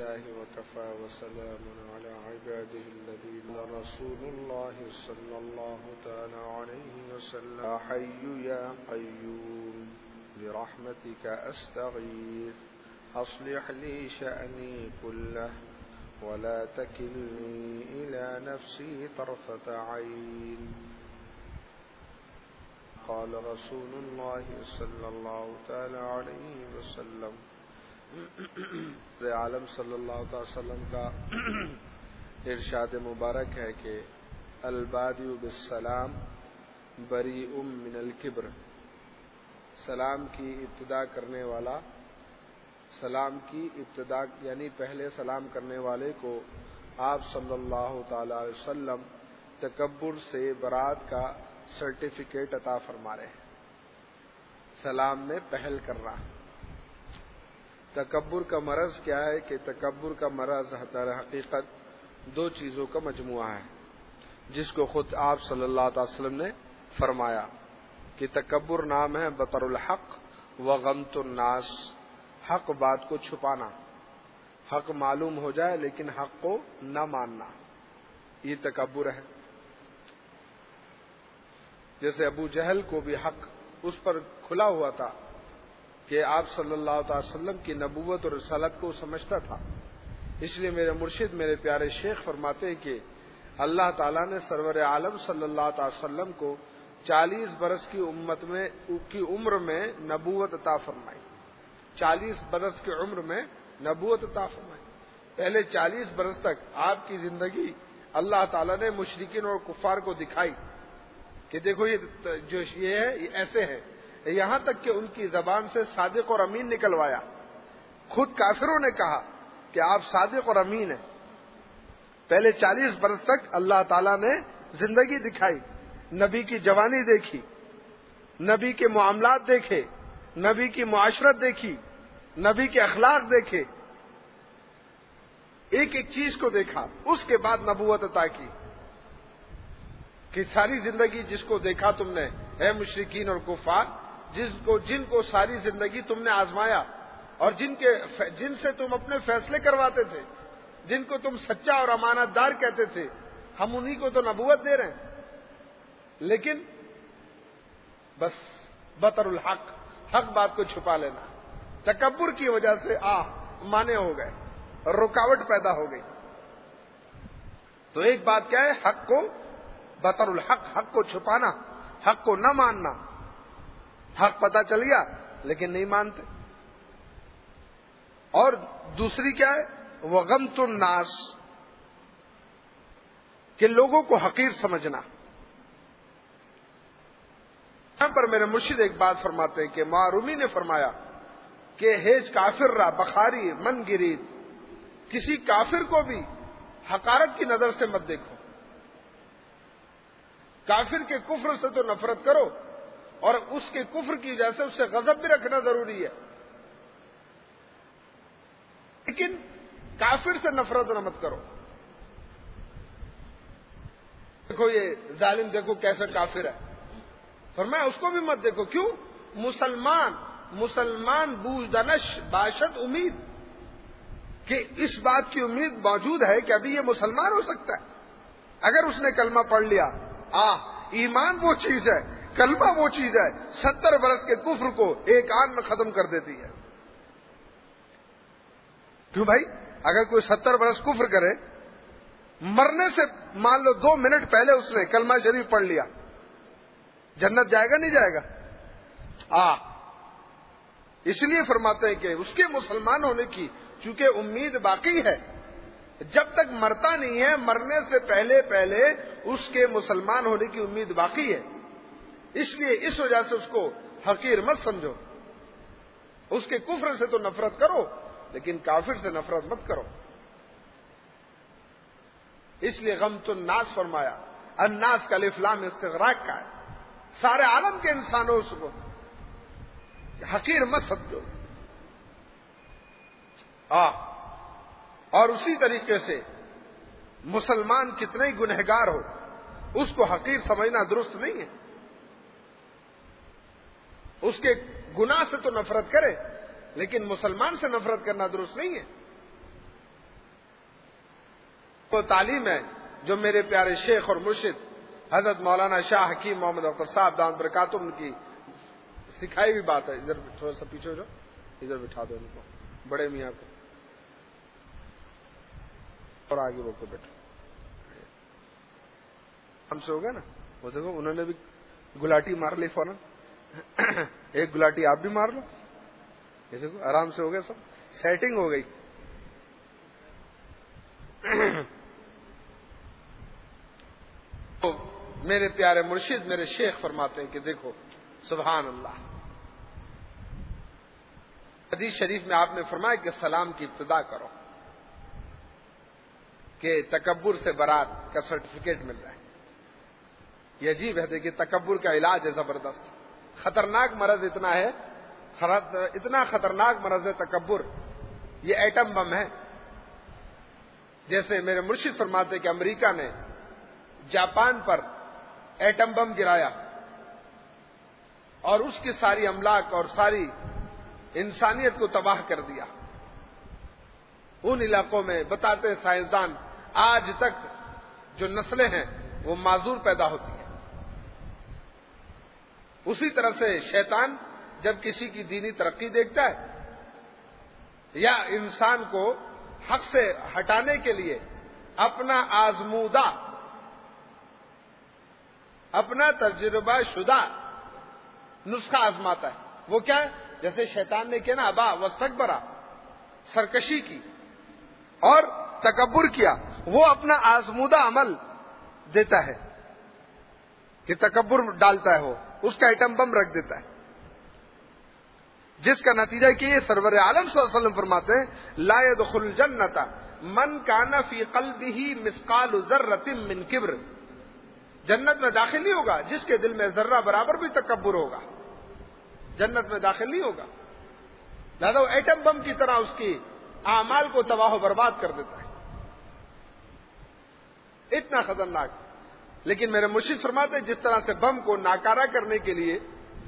الله وكفى وسلام على عباده الذين رسول الله صلى الله تعالى عليه وسلم يا حي يا قيوم برحمتك أستغيث أصلح لي شأني كله ولا تكلني إلى نفسي طرفة عين قال رسول الله صلى الله تعالى عليه وسلم عالم صلی اللہ علیہ وسلم کا ارشاد مبارک ہے کہ البادئ بالسلام بریء من الکبر، سلام کی ابتدا کرنے والا، سلام کی ابتدا یعنی پہلے سلام کرنے والے کو آپ صلی اللہ تعالی علیہ وسلم تکبر سے برات کا سرٹیفکیٹ عطا فرما رہے ہیں۔ سلام میں پہل کرنا۔ تکبر کا مرض کیا ہے کہ تکبر کا مرض در حقیقت دو چیزوں کا مجموعہ ہے، جس کو خود آپ صلی اللہ علیہ وسلم نے فرمایا کہ تکبر نام ہے بطر الحق و غمت الناس، حق بات کو چھپانا، حق معلوم ہو جائے لیکن حق کو نہ ماننا، یہ تکبر ہے۔ جیسے ابو جہل کو بھی حق اس پر کھلا ہوا تھا کہ آپ صلی اللہ علیہ وسلم کی نبوت اور رسالت کو سمجھتا تھا، اس لیے میرے مرشد میرے پیارے شیخ فرماتے ہیں کہ اللہ تعالیٰ نے سرور عالم صلی اللہ علیہ وسلم کو 40 برس کی عمر میں نبوت عطا فرمائی، 40 برس کی عمر میں نبوت عطا فرمائی۔ پہلے 40 برس تک آپ کی زندگی اللہ تعالیٰ نے مشرکین اور کفار کو دکھائی کہ دیکھو یہ جو یہ ہے یہ ایسے ہے، یہاں تک کہ ان کی زبان سے صادق اور امین نکلوایا۔ خود کافروں نے کہا کہ آپ صادق اور امین ہیں۔ پہلے 40 برس تک اللہ تعالیٰ نے زندگی دکھائی، نبی کی جوانی دیکھی، نبی کے معاملات دیکھے، نبی کی معاشرت دیکھی، نبی کے اخلاق دیکھے، ایک ایک چیز کو دیکھا، اس کے بعد نبوت عطا کی کہ ساری زندگی جس کو دیکھا تم نے اے مشرکین اور کفار، جن کو ساری زندگی تم نے آزمایا اور جن سے تم اپنے فیصلے کرواتے تھے، جن کو تم سچا اور امانت دار کہتے تھے، ہم انہی کو تو نبوت دے رہے ہیں، لیکن بس بطر الحق، حق بات کو چھپا لینا، تکبر کی وجہ سے مانے ہو گئے، رکاوٹ پیدا ہو گئی۔ تو ایک بات کیا ہے؟ حق کو بطر الحق، حق کو چھپانا، حق کو نہ ماننا۔ حق پتہ چل گیا لیکن نہیں مانتے۔ اور دوسری کیا ہے؟ وغمت الناس، کہ لوگوں کو حقیر سمجھنا۔ یہاں پر میرے مرشد ایک بات فرماتے ہیں کہ معرومی نے فرمایا کہ ہیج کافر را بخاری من گرید، کسی کافر کو بھی حقارت کی نظر سے مت دیکھو، کافر کے کفر سے تو نفرت کرو، اور اس کے کفر کی وجہ سے اس سے غضب بھی رکھنا ضروری ہے، لیکن کافر سے نفرت نہ مت کرو۔ دیکھو یہ ظالم، دیکھو کیسا کافر ہے، فرمایا اس کو بھی مت دیکھو۔ کیوں؟ مسلمان بوجدنش باشد امید، کہ اس بات کی امید موجود ہے کہ ابھی یہ مسلمان ہو سکتا ہے اگر اس نے کلمہ پڑھ لیا۔ ایمان وہ چیز ہے، کلمہ وہ چیز ہے 70 برس کے کفر کو ایک آن میں ختم کر دیتی ہے۔ کیوں بھائی؟ اگر کوئی 70 برس کفر کرے، مرنے سے مان لو 2 منٹ پہلے اس نے کلمہ شریف پڑھ لیا، جنت جائے گا نہیں جائے گا؟ اس لیے فرماتے ہیں کہ اس کے مسلمان ہونے کی چونکہ امید باقی ہے، جب تک مرتا نہیں ہے، مرنے سے پہلے اس کے مسلمان ہونے کی امید باقی ہے۔ اس لیے اس وجہ سے اس کو حقیر مت سمجھو، اس کے کفر سے تو نفرت کرو لیکن کافر سے نفرت مت کرو۔ اس لیے غمت الناس فرمایا، الناس کا الف لام استغراق کا ہے، سارے عالم کے انسانوں کو حقیر مت سمجھو۔ اور اسی طریقے سے مسلمان کتنے ہی گنہگار ہو، اس کو حقیر سمجھنا درست نہیں ہے۔ اس کے گناہ سے تو نفرت کرے لیکن مسلمان سے نفرت کرنا درست نہیں ہے۔ وہ تعلیم ہے جو میرے پیارے شیخ اور مرشد حضرت مولانا شاہ حکیم محمد اختر صاحب دامت برکاتہم کی سکھائی ہوئی بات ہے. ادھر تھوڑا سا پیچھے ہو جاؤ, ادھر بٹھا دو ان کو, بڑے میاں کو, اور آگے وہ کو بیٹھو. ہم سے ہو گیا نا, وہ دیکھو انہوں نے بھی گلاٹی مار لی فوراً. ایک گلاٹی آپ بھی مار لو. جیسے کو آرام سے ہو گیا, سب سیٹنگ ہو گئی. تو میرے پیارے مرشد میرے شیخ فرماتے ہیں کہ دیکھو سبحان اللہ, حدیث شریف میں آپ نے فرمایا کہ سلام کی ابتدا کرو, کہ تکبر سے برات کا سرٹیفکیٹ مل رہا ہے. یہ عجیب ہے کہ تکبر کا علاج ہے زبردست, خطرناک مرض اتنا ہے, اتنا خطرناک مرض ہے تکبر, یہ ایٹم بم ہے. جیسے میرے مرشد فرماتے کہ امریکہ نے جاپان پر ایٹم بم گرایا اور اس کی ساری املاک اور ساری انسانیت کو تباہ کر دیا. ان علاقوں میں بتاتے ہیں سائنسدان آج تک جو نسلیں ہیں وہ معذور پیدا ہوتی ہیں. اسی طرح سے شیطان جب کسی کی دینی ترقی دیکھتا ہے یا انسان کو حق سے ہٹانے کے لیے اپنا آزمودہ, اپنا تجربہ شدہ نسخہ آزماتا ہے. وہ کیا ہے؟ جیسے شیطان نے کیا نا, ابا واستکبرا, سرکشی کی اور تکبر کیا, وہ اپنا آزمودہ عمل دیتا ہے کہ تکبر ڈالتا ہے, وہ اس کا ایٹم بم رکھ دیتا ہے, جس کا نتیجہ کہ یہ سرور عالم صلی اللہ علیہ وسلم فرماتے ہیں لا يدخل الجنۃ من کان فی قلبہ مثقال ذرۃ من کبر, جنت میں داخل نہیں ہوگا جس کے دل میں ذرہ برابر بھی تکبر ہوگا, جنت میں داخل نہیں ہوگا. لہذا وہ ایٹم بم کی طرح اس کی اعمال کو تباہ و برباد کر دیتا ہے, اتنا خطرناک. لیکن میرے مرشد فرماتے ہیں جس طرح سے بم کو ناکارہ کرنے کے لیے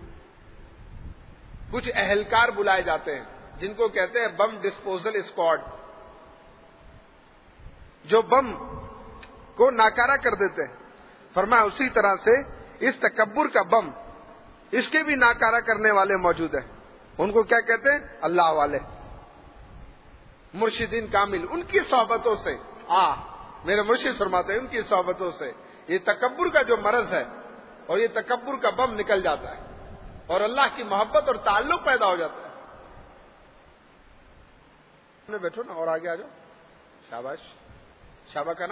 کچھ اہلکار بلائے جاتے ہیں جن کو کہتے ہیں بم ڈسپوزل اسکواڈ, جو بم کو ناکارہ کر دیتے ہیں, فرمایا اسی طرح سے اس تکبر کا بم, اس کے بھی ناکارہ کرنے والے موجود ہیں. ان کو کیا کہتے ہیں؟ اللہ والے, مرشدین کامل. ان کی صحبتوں سے میرے مرشد فرماتے ہیں ان کی صحبتوں سے یہ تکبر کا جو مرض ہے اور یہ تکبر کا بم نکل جاتا ہے اور اللہ کی محبت اور تعلق پیدا ہو جاتا ہے. بیٹھو نا اور آگے آ جاؤ. شاباش, شابا کا نا.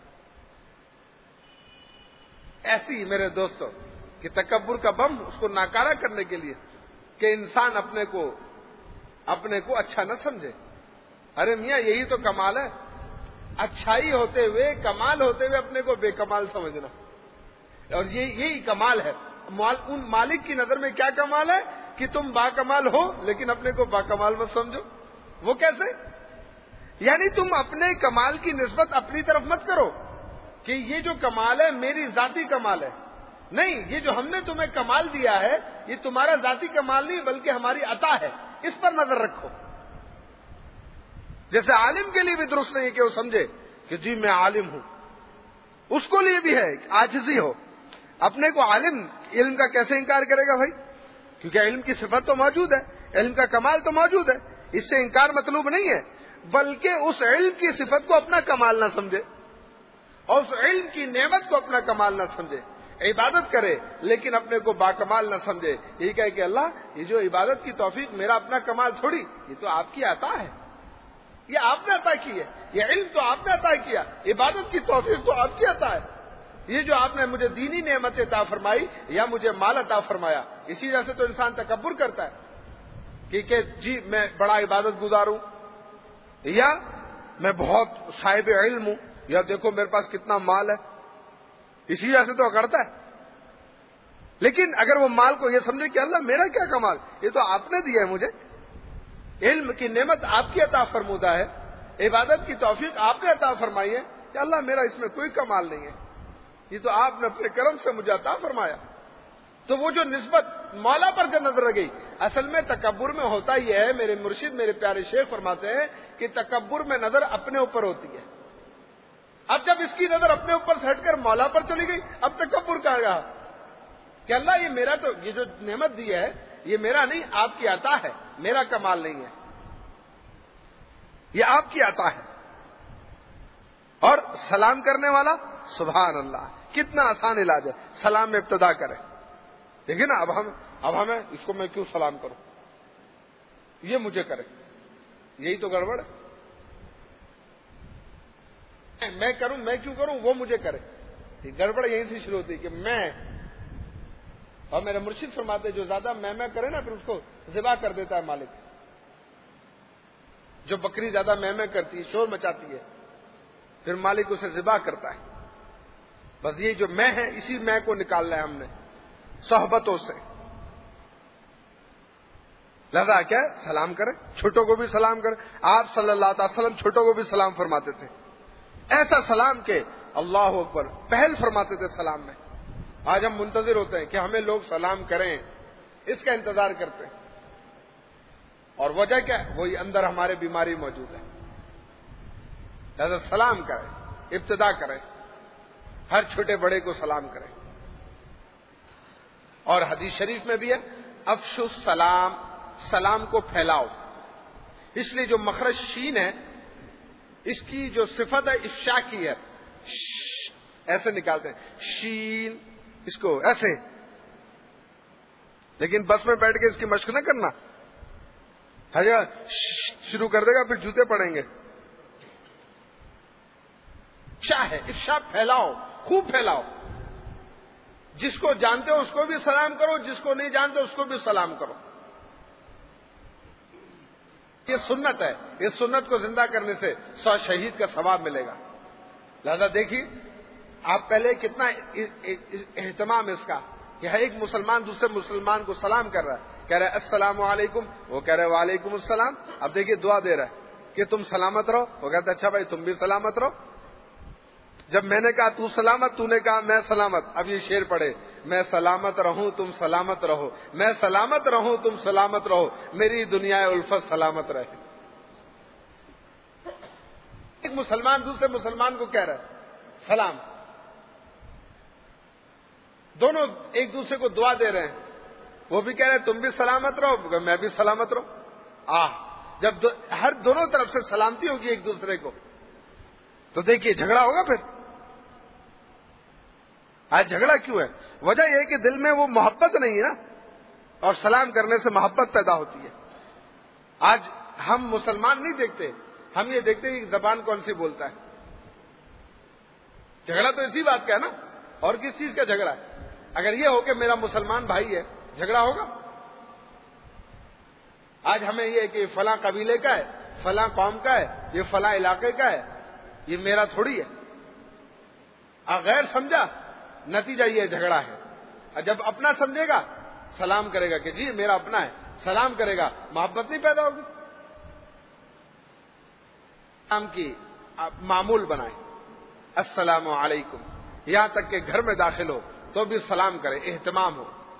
ایسی میرے دوستوں کہ تکبر کا بم اس کو ناکارہ کرنے کے لیے کہ انسان اپنے کو اچھا نہ سمجھے. ارے میاں یہی تو کمال ہے, اچھائی ہوتے ہوئے, کمال ہوتے ہوئے اپنے کو بے کمال سمجھنا, اور یہی کمال ہے. ان مالک کی نظر میں کیا کمال ہے کہ تم با کمال ہو لیکن اپنے کو با کمال مت سمجھو. وہ کیسے؟ یعنی تم اپنے کمال کی نسبت اپنی طرف مت کرو کہ یہ جو کمال ہے میری ذاتی کمال ہے. نہیں, یہ جو ہم نے تمہیں کمال دیا ہے یہ تمہارا ذاتی کمال نہیں بلکہ ہماری عطا ہے, اس پر نظر رکھو. جیسے عالم کے لیے بھی درست نہیں کہ وہ سمجھے کہ جی میں عالم ہوں, اس کو لیے بھی ہے عاجزی ہو. اپنے کو عالم, علم کا کیسے انکار کرے گا بھائی؟ کیونکہ علم کی صفت تو موجود ہے, علم کا کمال تو موجود ہے, اس سے انکار مطلوب نہیں ہے, بلکہ اس علم کی صفت کو اپنا کمال نہ سمجھے اور اس علم کی نعمت کو اپنا کمال نہ سمجھے. عبادت کرے لیکن اپنے کو باکمال نہ سمجھے. یہ کہے کہ اللہ یہ جو عبادت کی توفیق میرا اپنا کمال تھوڑی, یہ تو آپ کی عطا ہے, یہ آپ نے عطا کی ہے, یہ علم تو آپ نے عطا کیا, عبادت کی توفیق تو آپ کی عطا ہے. یہ جو آپ نے مجھے دینی نعمت عطا فرمائی یا مجھے مال عطا فرمایا, اسی وجہ سے تو انسان تکبر کرتا ہے کہ جی میں بڑا عبادت گزار ہوں, یا میں بہت صاحب علم ہوں, یا دیکھو میرے پاس کتنا مال ہے, اسی وجہ سے تو کرتا ہے. لیکن اگر وہ مال کو یہ سمجھے کہ اللہ میرا کیا کمال, یہ تو آپ نے دیا ہے مجھے, علم کی نعمت آپ کی عطا فرمودہ ہے, عبادت کی توفیق آپ نے عطا فرمائی ہے, کہ اللہ میرا اس میں کوئی کمال نہیں ہے, یہ تو آپ نے اپنے کرم سے مجھے عطا فرمایا. تو وہ جو نسبت مولا پر جو نظر گئی, اصل میں تکبر میں ہوتا یہ ہے, میرے مرشد میرے پیارے شیخ فرماتے ہیں کہ تکبر میں نظر اپنے اوپر ہوتی ہے. اب جب اس کی نظر اپنے اوپر سے ہٹ کر مولا پر چلی گئی، اب تکبر کہا گیا کہ اللہ یہ میرا تو یہ جو نعمت دی ہے یہ میرا نہیں، آپ کی عطا ہے، میرا کمال نہیں ہے، یہ آپ کی عطا ہے۔ اور سلام کرنے والا سبحان اللہ، کتنا آسان علاج ہے، سلام میں ابتدا کرے۔ دیکھیں نا اب ہمیں اس کو میں کیوں سلام کروں، یہ مجھے کرے، یہی تو گڑبڑ ہے۔ میں کروں، میں کیوں کروں، وہ مجھے کرے، یہ گڑبڑ یہیں سے شروع ہوتی ہے کہ میں، اور میرے مرشد فرماتے جو زیادہ میں کرے نا پھر اس کو ذبح کر دیتا ہے مالک۔ جو بکری زیادہ میں کرتی ہے، شور مچاتی ہے، پھر مالک اسے ذبح کرتا ہے۔ بس یہ جو میں ہے اسی میں کو نکالنا ہے ہم نے صحبتوں سے۔ لہذا کیا سلام کرے، چھوٹوں کو بھی سلام کرے۔ آپ صلی اللہ علیہ وسلم چھوٹوں کو بھی سلام فرماتے تھے، ایسا سلام کہ اللہ اکبر پہل فرماتے تھے سلام میں۔ آج ہم منتظر ہوتے ہیں کہ ہمیں لوگ سلام کریں، اس کا انتظار کرتے ہیں، اور وجہ کیا ہے؟ وہی اندر ہمارے بیماری موجود ہے۔ لہذا سلام کریں، ابتدا کریں، ہر چھوٹے بڑے کو سلام کریں۔ اور حدیث شریف میں بھی ہے افشوا السلام، سلام کو پھیلاؤ۔ اس لیے جو مخرج شین ہے اس کی جو صفت ہے افشا کی ہے، ایسے نکالتے ہیں شین، اس کو ایسے، لیکن بس میں بیٹھ کے اس کی مشق نہ کرنا، شروع کر دے گا پھر جوتے پڑیں گے۔ افشا ہے، افشا پھیلاؤ، خوب پھیلاؤ، جس کو جانتے ہو اس کو بھی سلام کرو، جس کو نہیں جانتے اس کو بھی سلام کرو۔ یہ سنت ہے، اس سنت کو زندہ کرنے سے 100 شہید کا ثواب ملے گا۔ لہذا دیکھیے آپ پہلے کتنا اہتمام اس کا کہ ایک مسلمان دوسرے مسلمان کو سلام کر رہا ہے، کہہ رہا ہے السلام علیکم، وہ کہہ رہا ہے وعلیکم السلام۔ اب دیکھیے دعا دے رہا ہے کہ تم سلامت رہو، وہ کہتا ہے اچھا بھائی تم بھی سلامت رہو۔ جب میں نے کہا تو سلامت، تو نے کہا میں سلامت، اب یہ شعر پڑھے، میں سلامت رہوں تم سلامت رہو، میں سلامت رہوں تم سلامت رہو، میری دنیا الفت سلامت رہے۔ ایک مسلمان دوسرے مسلمان کو کہہ رہا ہے سلام، دونوں ایک دوسرے کو دعا دے رہے ہیں، وہ بھی کہہ رہے ہیں تم بھی سلامت رہو، میں بھی سلامت رہو۔ جب ہر دونوں طرف سے سلامتی ہوگی ایک دوسرے کو تو دیکھیے جھگڑا ہوگا۔ پھر آج جھگڑا کیوں ہے؟ وجہ یہ ہے کہ دل میں وہ محبت نہیں ہے نا، اور سلام کرنے سے محبت پیدا ہوتی ہے۔ آج ہم مسلمان نہیں دیکھتے، ہم یہ دیکھتے ہیں کہ زبان کون سی بولتا ہے۔ جھگڑا تو اسی بات کا ہے نا، اور کس چیز کا جھگڑا ہے؟ اگر یہ ہو کہ میرا مسلمان بھائی ہے، جھگڑا ہوگا؟ آج ہمیں یہ ہے کہ فلاں قبیلے کا ہے، فلاں قوم کا ہے، یہ فلاں علاقے کا ہے، یہ میرا تھوڑی ہے۔ غیر سمجھا، نتیجہ یہ جھگڑا ہے۔ اور جب اپنا سمجھے گا سلام کرے گا کہ جی میرا اپنا ہے، سلام کرے گا، محبت نہیں پیدا ہوگی۔ سلام کی معمول بنائیں، السلام علیکم، یہاں تک کہ گھر میں داخل ہو تو بھی سلام کرے، اہتمام ہو۔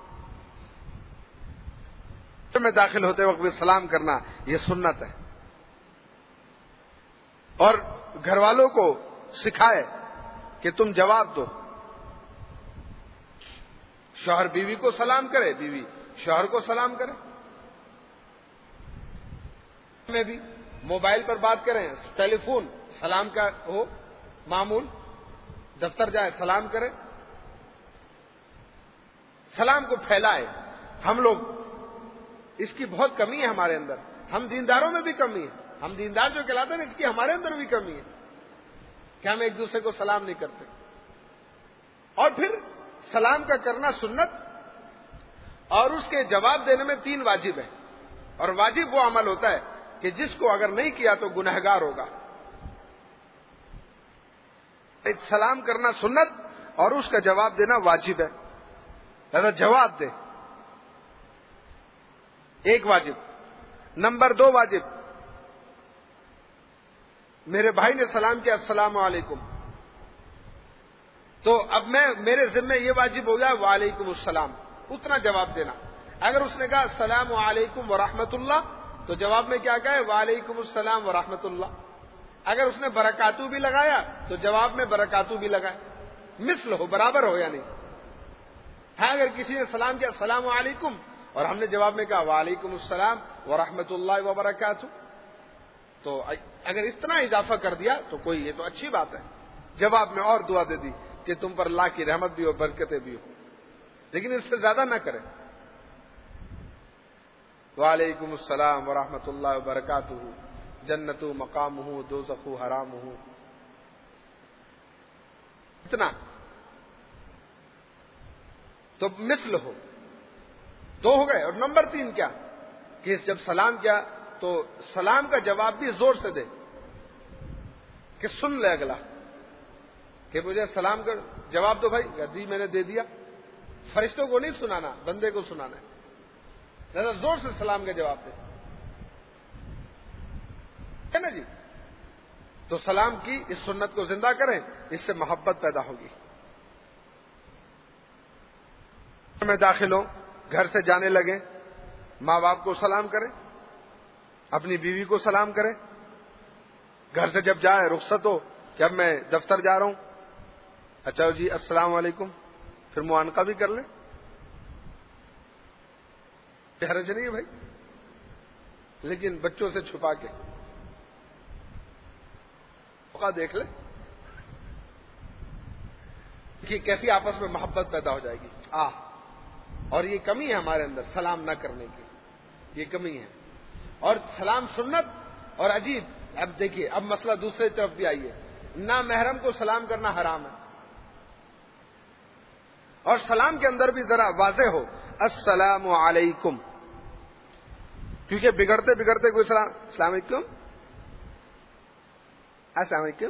گھر میں داخل ہوتے وقت بھی سلام کرنا یہ سنت ہے، اور گھر والوں کو سکھائے کہ تم جواب دو۔ شوہر بیوی کو سلام کرے، بیوی شوہر کو سلام کرے۔ میں بھی موبائل پر بات کریں، ٹیلی فون سلام کا ہو معمول، دفتر جائے سلام کرے، سلام کو پھیلائے۔ ہم لوگ اس کی بہت کمی ہے ہمارے اندر، ہم دینداروں میں بھی کمی ہے، ہم دیندار جو کہلاتے ہیں اس کی ہمارے اندر بھی کمی ہے کہ ہم ایک دوسرے کو سلام نہیں کرتے۔ اور پھر سلام کا کرنا سنت، اور اس کے جواب دینے میں 3 واجب ہے، اور واجب وہ عمل ہوتا ہے کہ جس کو اگر نہیں کیا تو گنہگار ہوگا۔ ایک سلام کرنا سنت اور اس کا جواب دینا واجب ہے، لہذا جواب دے، ایک واجب۔ نمبر 2 واجب، میرے بھائی نے سلام کیا السلام علیکم، تو اب میرے ذمہ یہ واجب ہو گیا وعلیکم السلام، اتنا جواب دینا۔ اگر اس نے کہا السلام علیکم ورحمۃ اللہ تو جواب میں کیا کہے وعلیکم السلام ورحمۃ اللہ۔ اگر اس نے برکاتو بھی لگایا تو جواب میں برکاتو بھی لگائے، مثل ہو، برابر ہو یا نہیں. ہاں اگر کسی نے سلام کیا السلام علیکم اور ہم نے جواب میں کہا وعلیکم السلام ورحمۃ اللہ وبرکاتہ، تو اگر اتنا اضافہ کر دیا تو کوئی، یہ تو اچھی بات ہے. جواب میں اور دعا دے دی کہ تم پر اللہ کی رحمت بھی ہو، برکتیں بھی ہو، لیکن اس سے زیادہ نہ کریں. وعلیکم السلام ورحمۃ اللہ وبرکاتہ جنت مقام ہوں دوزخ حرام ہوں، اتنا تو مثل ہو. دو ہو گئے. اور نمبر 3 کیا کہ جب سلام کیا تو سلام کا جواب بھی زور سے دے کہ سن لے اگلا، کہ مجھے سلام کر جواب دو بھائی. جی میں نے دے دیا. فرشتوں کو نہیں سنانا، بندے کو سنانا ہے. ذرا زور سے سلام کا جواب دے، ہے نا جی. تو سلام کی اس سنت کو زندہ کریں، اس سے محبت پیدا ہوگی. میں داخل ہوں، گھر سے جانے لگیں، ماں باپ کو سلام کریں، اپنی بیوی کو سلام کریں. گھر سے جب جائیں رخصت ہو کہ اب میں دفتر جا رہا ہوں، اچھا جی السلام علیکم، پھر معانقہ بھی کر لیں. حرج نہیں ہے بھائی، لیکن بچوں سے چھپا کے موقع دیکھ لیں کہ کیسی آپس میں محبت پیدا ہو جائے گی. اور یہ کمی ہے ہمارے اندر سلام نہ کرنے کی، یہ کمی ہے. اور سلام سنت اور عجیب. اب دیکھیے اب مسئلہ دوسرے طرف بھی آئیے. نامحرم کو سلام کرنا حرام ہے، اور سلام کے اندر بھی ذرا واضح ہو السلام علیکم، کیونکہ بگڑتے بگڑتے کوئی السلام علیکم السلام علیکم،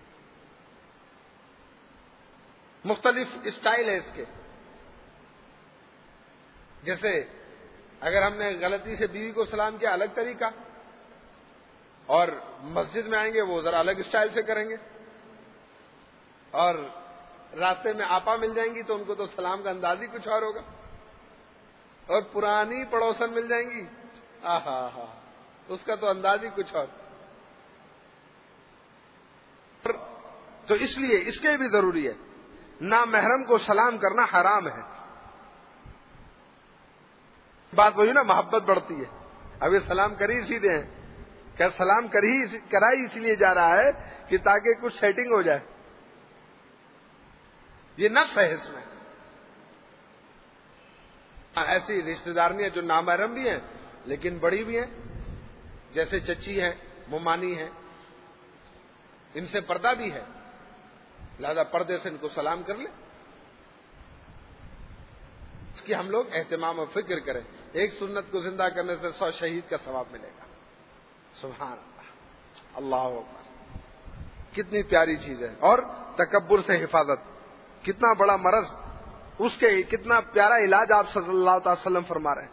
مختلف اسٹائل ہے اس کے. جیسے اگر ہم نے غلطی سے بیوی کو سلام کیا الگ طریقہ، اور مسجد میں آئیں گے وہ ذرا الگ اسٹائل سے کریں گے، اور راستے میں آپا مل جائیں گی تو ان کو تو سلام کا انداز ہی کچھ اور ہوگا، اور پرانی پڑوسن مل جائیں گی اس کا تو انداز ہی کچھ اور. تو اس لیے اس کے بھی ضروری ہے، نامحرم کو سلام کرنا حرام ہے. بات وہی نا، محبت بڑھتی ہے. اب یہ سلام کر ہی سیدھے ہیں، کیا سلام کرا ہی اس لیے جا رہا ہے کہ تاکہ کچھ سیٹنگ ہو جائے. یہ نفس ہے اس میں. ایسی رشتہ داریاں جو نامحرم بھی ہیں لیکن بڑی بھی ہیں، جیسے چچی ہیں، ممانی ہیں، ان سے پردہ بھی ہے، لہذا پردے سے ان کو سلام کر لیں. اس کی ہم لوگ اہتمام و فکر کریں. ایک سنت کو زندہ کرنے سے 100 شہید کا ثواب ملے گا. سبحان اللہ، اللہ اکبر، کتنی پیاری چیز ہے. اور تکبر سے حفاظت، کتنا بڑا مرض، اس کے کتنا پیارا علاج آپ صلی اللہ تعالی وسلم فرما رہے ہیں.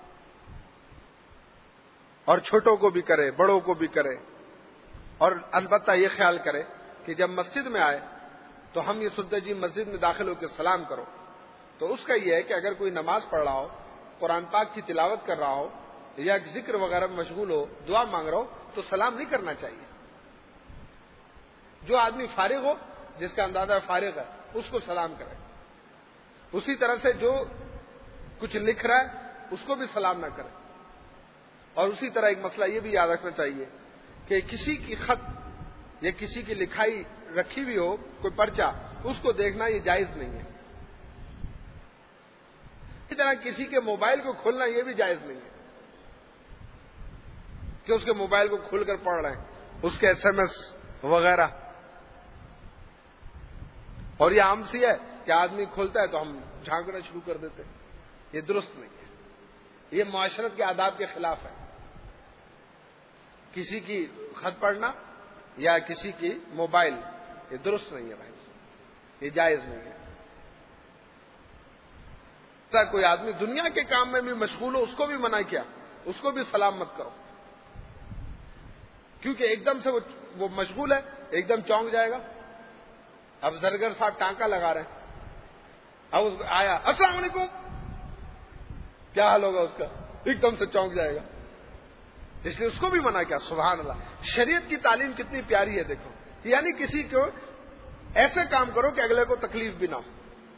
اور چھوٹوں کو بھی کرے، بڑوں کو بھی کرے. اور البتہ یہ خیال کرے کہ جب مسجد میں آئے تو ہم یہ سنتے جی مسجد میں داخل ہو کے سلام کرو، تو اس کا یہ ہے کہ اگر کوئی نماز پڑھ رہا ہو، قرآن پاک کی تلاوت کر رہا ہو، یا ذکر وغیرہ میں مشغول ہو، دعا مانگ رہا ہو، تو سلام نہیں کرنا چاہیے. جو آدمی فارغ ہو، جس کا اندازہ فارغ ہے، اس کو سلام کرے. اسی طرح سے جو کچھ لکھ رہا ہے اس کو بھی سلام نہ کرے. اور اسی طرح ایک مسئلہ یہ بھی یاد رکھنا چاہیے کہ کسی کی خط یا کسی کی لکھائی رکھی ہوئی ہو، کوئی پرچہ، اس کو دیکھنا یہ جائز نہیں ہے. اسی طرح کسی کے موبائل کو کھولنا یہ بھی جائز نہیں ہے کہ اس کے موبائل کو کھول کر پڑھ رہے ہیں، اس کے SMS وغیرہ. اور یہ عام سی ہے کہ آدمی کھولتا ہے تو ہم جھانکنا شروع کر دیتے ہیں. یہ درست نہیں ہے، یہ معاشرت کے آداب کے خلاف ہے. کسی کی خط پڑھنا یا کسی کی موبائل، یہ درست نہیں ہے بھائی، یہ جائز نہیں ہے. کوئی آدمی دنیا کے کام میں بھی مشغول ہو، اس کو بھی منع کیا، اس کو بھی سلام مت کرو، کیونکہ ایک دم سے وہ مشغول ہے، ایک دم چونک جائے گا. اب زرگر صاحب ٹانکا لگا رہے ہیں، اب اس کو آیا السلام علیکم، کیا حال ہوگا اس کا؟ ایک دم سے چونک جائے گا. اس لیے اس کو بھی منع کیا. سبحان اللہ، شریعت کی تعلیم کتنی پیاری ہے. دیکھو یعنی کسی کو ایسے کام کرو کہ اگلے کو تکلیف بھی نہ ہو.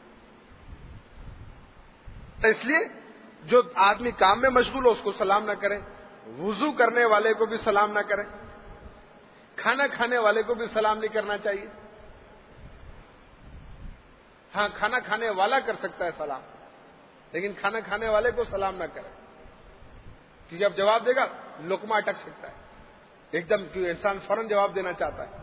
اس لیے جو آدمی کام میں مشغول ہو اس کو سلام نہ کرے, وضو کرنے والے کو بھی سلام نہ کرے, کھانا کھانے والے کو بھی سلام نہیں کرنا چاہیے. ہاں کھانا کھانے والا کر سکتا ہے سلام, لیکن کھانا کھانے والے کو سلام نہ کرے, کیونکہ اب جواب دے گا لقمہ اٹک سکتا ہے ایک دم, کیونکہ انسان فوراً جواب دینا چاہتا ہے.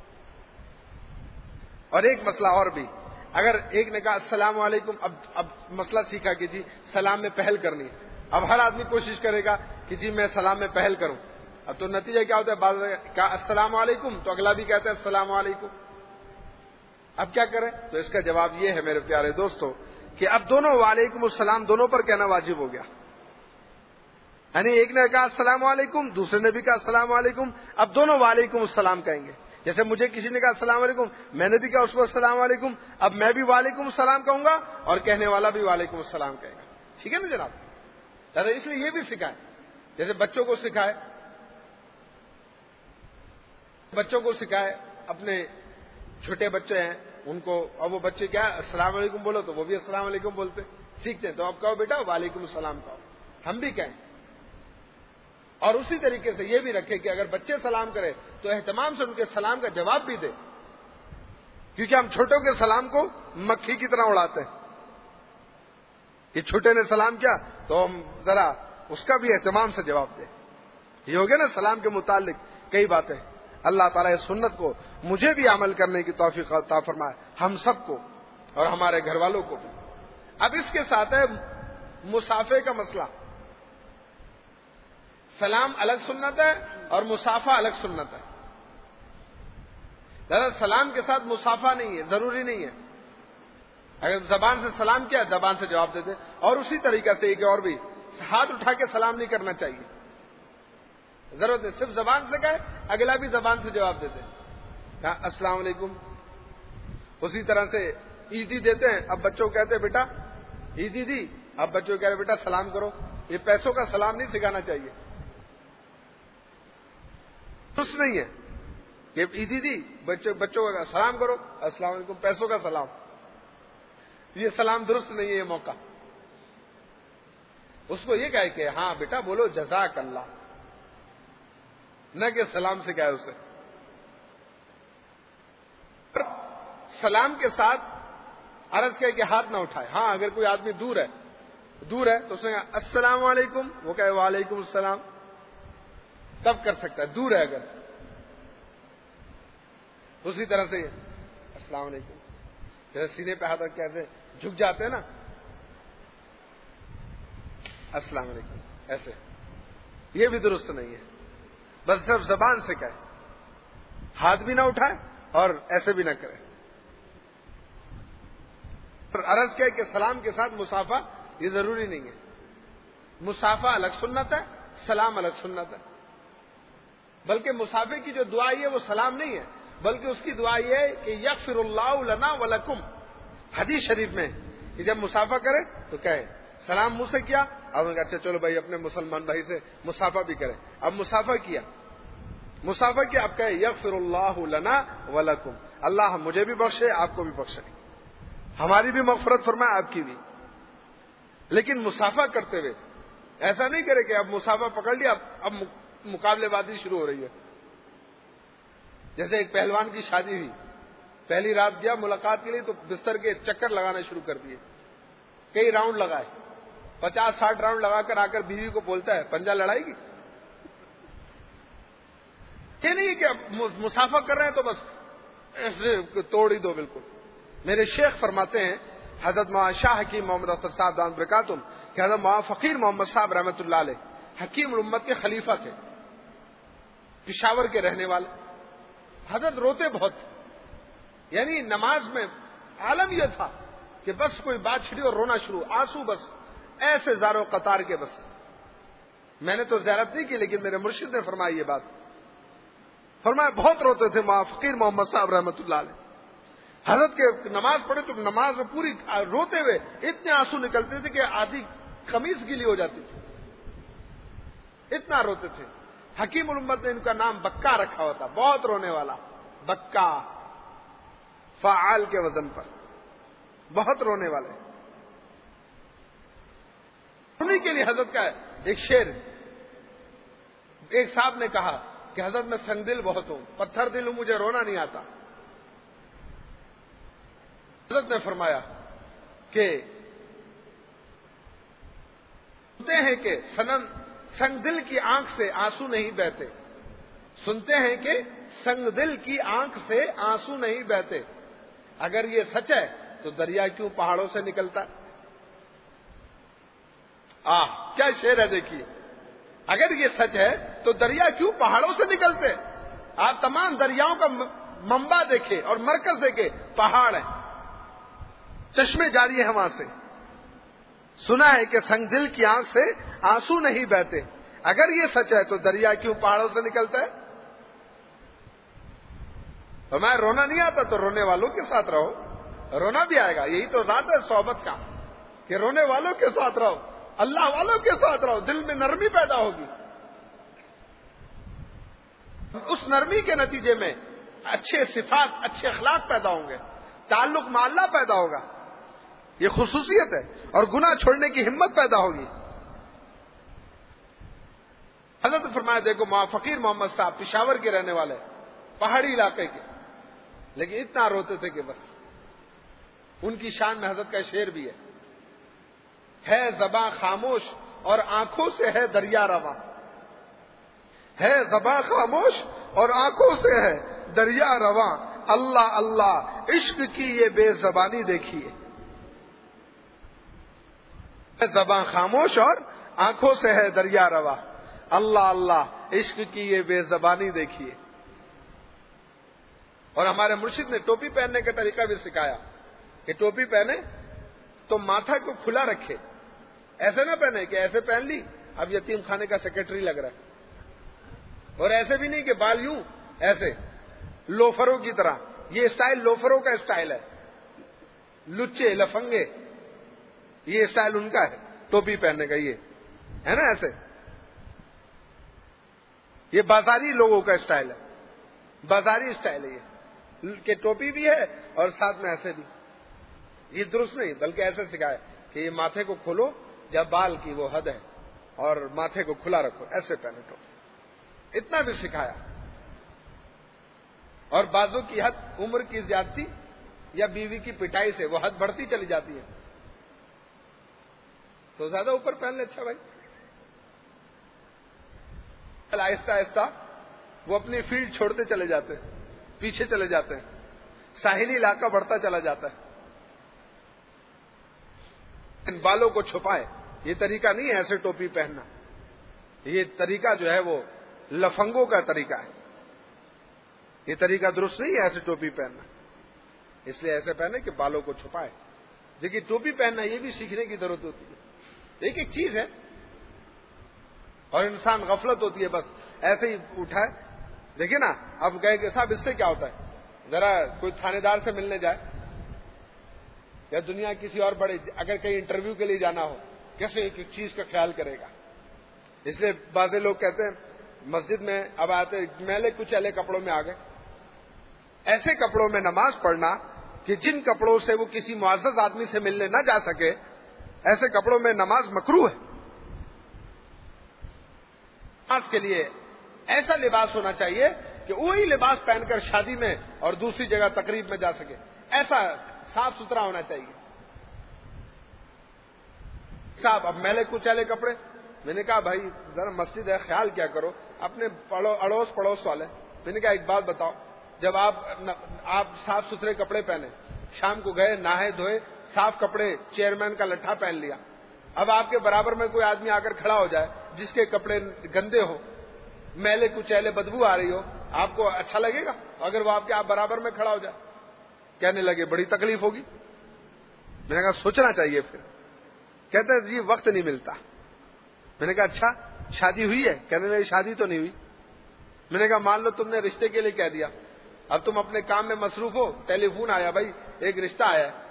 اور ایک مسئلہ اور بھی, اگر ایک نے کہا السلام علیکم, اب مسئلہ سیکھا کہ جی سلام میں پہل کرنی ہے. اب ہر آدمی کوشش کرے گا کہ جی میں سلام میں پہل کروں. اب تو نتیجہ کیا ہوتا ہے, بعض کہا السلام علیکم تو اگلا بھی کہتا ہے السلام علیکم. اب کیا کریں؟ تو اس کا جواب یہ ہے میرے پیارے دوستو کہ اب دونوں وعلیکم السلام دونوں پر کہنا واجب ہو گیا. یعنی ایک نے کہا السلام علیکم, دوسرے نے بھی کہا السلام علیکم, اب دونوں وعلیکم السلام کہیں گے. جیسے مجھے کسی نے کہا السلام علیکم, میں نے بھی کہا اس کو السلام علیکم, اب میں بھی وعلیکم السلام کہوں گا اور کہنے والا بھی وعلیکم السلام کہے گا. ٹھیک ہے نا جناب؟ اس لیے یہ بھی سکھائے, جیسے بچوں کو سکھائے اپنے چھوٹے بچے ہیں ان کو, اب وہ بچے کیا السلام علیکم بولو تو وہ بھی السلام علیکم بولتے سیکھتے ہیں, تو اب کہو بیٹا وعلیکم السلام کہو, ہم بھی کہیں. اور اسی طریقے سے یہ بھی رکھے کہ اگر بچے سلام کرے تو اہتمام سے ان کے سلام کا جواب بھی دے, کیونکہ ہم چھوٹوں کے سلام کو مکھی کی طرح اڑاتے ہیں. کہ چھوٹے نے سلام کیا تو ہم ذرا اس کا بھی اہتمام سے جواب دیں. یہ ہو گیا نا سلام کے متعلق کئی باتیں. اللہ تعالیٰ اس سنت کو مجھے بھی عمل کرنے کی توفیق عطا فرمائے, ہم سب کو اور ہمارے گھر والوں کو بھی. اب اس کے ساتھ ہے مسافے کا مسئلہ. سلام الگ سنت ہے اور مسافہ الگ سنت ہے. دراصل سلام کے ساتھ مسافہ نہیں ہے, ضروری نہیں ہے. اگر زبان سے سلام کیا زبان سے جواب دیتے, اور اسی طریقے سے ایک اور بھی ہاتھ اٹھا کے سلام نہیں کرنا چاہیے, ضرورت ہے صرف زبان سے کہے اگلا بھی زبان سے جواب دیتے کہا السلام علیکم. اسی طرح سے عیدی دیتے ہیں, اب بچوں کو کہتے ہیں بیٹا عیدی دی, اب بچوں کو کہہ رہے بیٹا سلام کرو. یہ پیسوں کا سلام نہیں سکھانا چاہیے, درست نہیں ہے کہ عیدی دی بچوں کو سلام کرو السلام علیکم, پیسوں کا سلام, یہ سلام درست نہیں ہے. یہ موقع اس کو یہ کہے کہ ہاں بیٹا بولو جزاک اللہ, نہ کہ سلام سے کہے اسے. سلام کے ساتھ عرض کہے کہ ہاتھ نہ اٹھائے. ہاں اگر کوئی آدمی دور ہے تو اس نے کہا السلام علیکم, وہ کہے وعلیکم السلام, تب کر سکتا ہے دور ہے. اگر اسی طرح سے السلام علیکم, جیسے سینے پہ ہاتھ رکھ کے ایسے جھک جاتے ہیں نا, السلام علیکم ایسے, یہ بھی درست نہیں ہے. بس صرف زبان سے کہے, ہاتھ بھی نہ اٹھائے اور ایسے بھی نہ کرے. عرض کہے کہ سلام کے ساتھ مسافہ, یہ ضروری نہیں ہے. مسافہ الگ سنت ہے, سلام الگ سنت ہے. بلکہ مسافے کی جو دعا ہے وہ سلام نہیں ہے, بلکہ اس کی دعا یہ ہے کہ یغفر اللہ لنا ولکم. حدیث شریف میں کہ جب مسافہ کرے تو کہے سلام منہ سے کیا, اب نے کہا اچھا چلو بھائی اپنے مسلمان بھائی سے مسافہ بھی کرے. اب مسافہ کیا, اب کہے یغفر اللہ لنا ولکم, اللہ مجھے بھی بخشے آپ کو بھی بخشے, ہماری بھی مغفرت فرمائے آپ کی بھی. لیکن مسافہ کرتے ہوئے ایسا نہیں کرے کہ اب مسافہ پکڑ لیا اب مقابلے بازی شروع ہو رہی ہے. جیسے ایک پہلوان کی شادی ہوئی, پہلی رات گیا ملاقات کے لیے تو بستر کے چکر لگانا شروع کر دیے, کئی راؤنڈ لگائے, 50-60 راؤنڈ لگا کر آ کر بیوی کو بولتا ہے پنجہ لڑائے گی. یہ نہیں کہ مسافہ کر رہے ہیں تو بس ایسے توڑ ہی دو بالکل. میرے شیخ فرماتے ہیں حضرت مولانا شاہ حکیم محمد اختر صاحب دامت برکاتہم کہ حضرت مولانا فقیر محمد صاحب رحمۃ اللہ علیہ حکیم الامت کے خلیفہ تھے, پشاور کے رہنے والے. حضرت روتے بہت, یعنی نماز میں عالم یہ تھا کہ بس کوئی بات چھڑی اور رونا شروع, آنسو بس ایسے زارو قطار کے. بس میں نے تو زیارت نہیں کی لیکن میرے مرشد نے فرمائی یہ بات, فرمایا بہت روتے تھے فقیر محمد صاحب رحمۃ اللہ علیہ. حضرت کے نماز پڑھے تو نماز میں پوری روتے ہوئے اتنے آنسو نکلتے تھے کہ آدھی قمیص گیلی ہو جاتی تھی, اتنا روتے تھے. حکیم الامت نے ان کا نام بکا رکھا ہوا تھا, بہت رونے والا. بکا، فعال کے وزن پر، بہت رونے والے. انہی کے لیے حضرت کا ایک شعر، ایک صاحب نے کہا کہ حضرت میں سنگ دل بہت ہوں، پتھر دل ہوں، مجھے رونا نہیں آتا. حضرت نے فرمایا کہ سنتے ہیں کہ سنگ دل کی آنکھ سے آنسو نہیں بہتے، سنتے ہیں کہ سنگ دل کی آنکھ سے آنسو نہیں بہتے، اگر یہ سچ ہے تو دریا کیوں پہاڑوں سے نکلتا. کیا شعر ہے دیکھیے. اگر یہ سچ ہے تو دریا کیوں پہاڑوں سے نکلتے. آپ تمام دریاؤں کا منبع دیکھیں اور مرکز دیکھیں، پہاڑ ہیں، چشمے جاری ہیں وہاں سے. سنا ہے کہ سنگ دل کی آنکھ سے آنسو نہیں بہتے، اگر یہ سچ ہے تو دریا کیوں پہاڑوں سے نکلتا ہے. ہمیں رونا نہیں آتا تو رونے والوں کے ساتھ رہو، رونا بھی آئے گا. یہی تو ذات ہے صحبت کا کہ رونے والوں کے ساتھ رہو، اللہ والوں کے ساتھ رہو، دل میں نرمی پیدا ہوگی. اس نرمی کے نتیجے میں اچھے صفات، اچھے اخلاق پیدا ہوں گے، تعلق مع اللہ پیدا ہوگا. یہ خصوصیت ہے. اور گناہ چھوڑنے کی ہمت پیدا ہوگی. حضرت فرمایا دیکھو فقیر محمد صاحب پشاور کے رہنے والے، پہاڑی علاقے کے، لیکن اتنا روتے تھے کہ بس. ان کی شان میں حضرت کا شعر بھی ہے زباں خاموش اور آنکھوں سے ہے دریا رواں، ہے زباں خاموش اور آنکھوں سے ہے دریا رواں، اللہ اللہ عشق کی یہ بے زبانی دیکھیے. زباں خاموش اور آنکھوں سے ہے دریا رواں، اللہ اللہ عشق کی یہ بے زبانی دیکھیے. اور ہمارے مرشد نے ٹوپی پہننے کا طریقہ بھی سکھایا کہ ٹوپی پہنے تو ماتھا کو کھلا رکھے، ایسے نہ پہنے کہ ایسے پہن لی اب یتیم خانے کا سیکرٹری لگ رہا ہے، اور ایسے بھی نہیں کہ بال یوں ایسے لوفروں کی طرح. یہ اسٹائل لوفروں کا اسٹائل ہے، لچے لفنگے، یہ اسٹائل ان کا ہے ٹوپی پہننے کا. یہ ہے نا ایسے، یہ بازاری لوگوں کا اسٹائل ہے، بازاری اسٹائل ہے یہ کہ ٹوپی بھی ہے اور ساتھ میں ایسے بھی. یہ درست نہیں، بلکہ ایسے سکھایا کہ یہ ماتھے کو کھولو جب بال کی وہ حد ہے، اور ماتھے کو کھلا رکھو، ایسے پہنے ٹوپی. اتنا بھی سکھایا. اور بازو کی حد عمر کی زیادتی یا بیوی کی پٹائی سے وہ حد بڑھتی چلی جاتی ہے، تو زیادہ اوپر پہن لے. اچھا بھائی، آہستہ آہستہ وہ اپنی فیلڈ چھوڑتے چلے جاتے ہیں، پیچھے چلے جاتے ہیں، ساحلی علاقہ بڑھتا چلا جاتا ہے. ان بالوں کو چھپائے، یہ طریقہ نہیں ہے ایسے ٹوپی پہننا. یہ طریقہ جو ہے وہ لفنگوں کا طریقہ ہے، یہ طریقہ درست نہیں ہے ایسے ٹوپی پہننا. اس لیے ایسے پہنے کہ بالوں کو چھپائے. دیکھیے ٹوپی پہننا یہ بھی سیکھنے کی ضرورت ہوتی ہے. ایک ایک چیز ہے، اور انسان غفلت ہوتی ہے، بس ایسے ہی اٹھائے. دیکھیے نا، اب کہے کہ صاحب اس سے کیا ہوتا ہے، ذرا کوئی تھانے دار سے ملنے جائے یا دنیا کسی اور بڑے، اگر کہیں انٹرویو کے لیے جانا ہو، کیسے ایک ایک چیز کا خیال کرے گا. اس لیے بعض لوگ کہتے ہیں مسجد میں اب آتے میلے کچیلے کپڑوں میں آ گئے. ایسے کپڑوں میں نماز پڑھنا کہ جن کپڑوں سے وہ کسی معزز آدمی سے ملنے نہ جا سکے، ایسے کپڑوں میں نماز مکروہ ہے. نماز کے لیے ایسا لباس ہونا چاہیے کہ وہی لباس پہن کر شادی میں اور دوسری جگہ تقریب میں جا سکے. ایسا صاف ستھرا ہونا چاہیے. صاحب اب میلے کچیلے کپڑے، میں نے کہا بھائی ذرا مسجد ہے، خیال کیا کرو اپنے اڑوس پڑوس والے. میں نے کہا ایک بات بتاؤ، جب آپ صاف ستھرے کپڑے پہنے، شام کو گئے نہائے دھوئے، صاف کپڑے، چیئرمین کا لٹھا پہن لیا، اب آپ کے برابر میں کوئی آدمی آ کر کھڑا ہو جائے جس کے کپڑے گندے ہو، میلے کچیلے، بدبو آ رہی ہو، آپ کو اچھا لگے گا؟ اگر وہ آپ کے برابر میں کھڑا ہو جائے، کہنے لگے بڑی تکلیف ہوگی. میں نے کہا سوچنا چاہیے. پھر کہتے ہیں جی وقت نہیں ملتا. میں نے کہا اچھا شادی ہوئی ہے؟ کہنے لگے شادی تو نہیں ہوئی. میں نے کہا مان لو تم نے رشتے کے لیے کہہ دیا، اب تم اپنے کام میں مصروف ہو، ٹیلی فون آیا بھائی ایک رشتہ آیا ہے،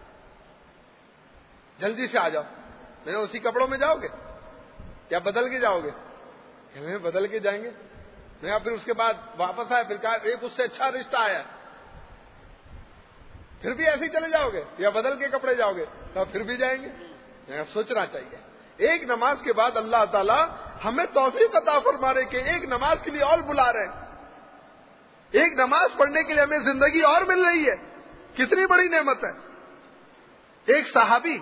جلدی سے آ جاؤ. میں نے اسی کپڑوں میں جاؤ گے یا بدل کے جاؤ گے؟ بدل کے جائیں گے. میں پھر اس کے بعد واپس آیا, پھر کہا ایک اس سے اچھا رشتہ آیا, پھر بھی ایسے ہی چلے جاؤ گے یا بدل کے کپڑے جاؤ گے؟ تو پھر بھی جائیں گے. سوچنا چاہیے. ایک نماز کے بعد اللہ تعالیٰ ہمیں توفیق عطا فرمانے کے ایک نماز کے لیے اور بلا رہے ہیں, ایک نماز پڑھنے کے لیے ہمیں زندگی اور مل رہی ہے. کتنی بڑی نعمت ہے. ایک صحابی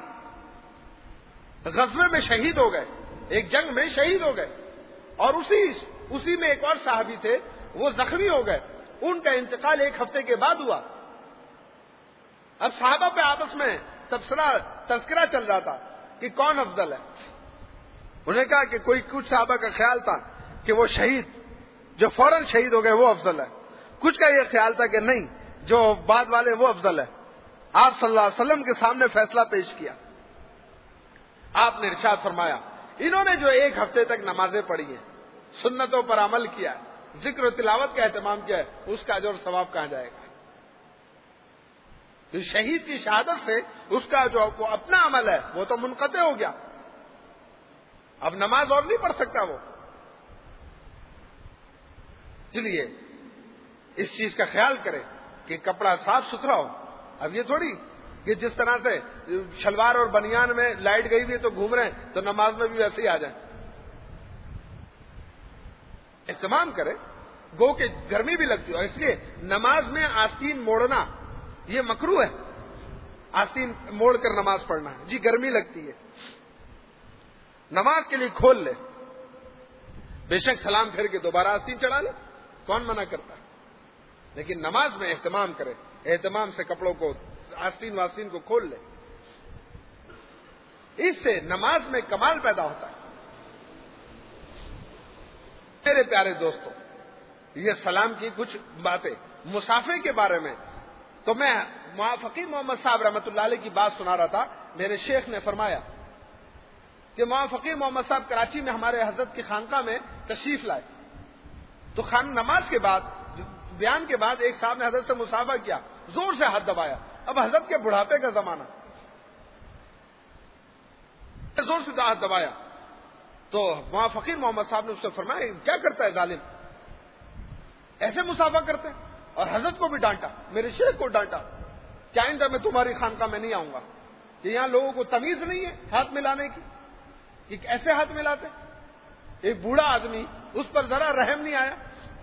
غزوے میں شہید ہو گئے, ایک جنگ میں شہید ہو گئے, اور اسی میں ایک اور صحابی تھے, وہ زخمی ہو گئے. ان کا انتقال ایک ہفتے کے بعد ہوا. اب صحابہ پہ آپس میں تذکرہ چل رہا تھا کہ کون افضل ہے. انہوں نے کہا کہ کچھ صحابہ کا خیال تھا کہ وہ شہید جو فوراً شہید ہو گئے وہ افضل ہے, کچھ کا یہ خیال تھا کہ نہیں جو بعد والے وہ افضل ہے. آپ صلی اللہ علیہ وسلم کے سامنے فیصلہ پیش کیا. آپ نے ارشاد فرمایا, انہوں نے جو ایک ہفتے تک نمازیں پڑھی ہیں, سنتوں پر عمل کیا, ذکر و تلاوت کا اہتمام کیا ہے, اس کا اجر اور ثواب کہاں جائے گا؟ تو شہید کی شہادت سے اس کا جو اپنا عمل ہے وہ تو منقطع ہو گیا, اب نماز اور نہیں پڑھ سکتا وہ. چلیے اس چیز کا خیال کریں کہ کپڑا صاف ستھرا ہو. اب یہ تھوڑی کہ جس طرح سے شلوار اور بنیان میں لائٹ گئی ہوئی تو گھوم رہے ہیں تو نماز میں بھی ویسے ہی آ جائیں. اہتمام کریں, گو کہ گرمی بھی لگتی ہو, اس لیے نماز میں آستین موڑنا یہ مکروہ ہے. آستین موڑ کر نماز پڑھنا, جی گرمی لگتی ہے, نماز کے لیے کھول لے, بے شک سلام پھر کے دوبارہ آستین چڑھا لے, کون منع کرتا ہے, لیکن نماز میں اہتمام کرے, اہتمام سے کپڑوں کو آستین واسطین کو کھول لے. اس سے نماز میں کمال پیدا ہوتا ہے. میرے پیارے دوستوں, یہ سلام کی کچھ باتیں. مسافے کے بارے میں تو میں فقیر محمد صاحب رحمۃ اللہ علیہ کی بات سنا رہا تھا. میرے شیخ نے فرمایا کہ فقیر محمد صاحب کراچی میں ہمارے حضرت کی خانقاہ میں تشریف لائے, تو نماز کے بعد بیان کے بعد ایک صاحب نے حضرت سے مصافحہ کیا, زور سے ہاتھ دبایا. اب حضرت کے بڑھاپے کا زمانہ, زور سے ہاتھ دبایا تو وہاں فقیر محمد صاحب نے اس سے فرمایا کیا کرتا ہے ظالم, ایسے مصافحہ کرتے ہیں. اور حضرت کو بھی ڈانٹا, میرے شیخ کو ڈانٹا کہ آئندہ میں تمہاری خانقاہ میں نہیں آؤں گا, کہ یہاں لوگوں کو تمیز نہیں ہے ہاتھ ملانے کی, کہ ایسے ہاتھ ملاتے. ایک بوڑھا آدمی, اس پر ذرا رحم نہیں آیا.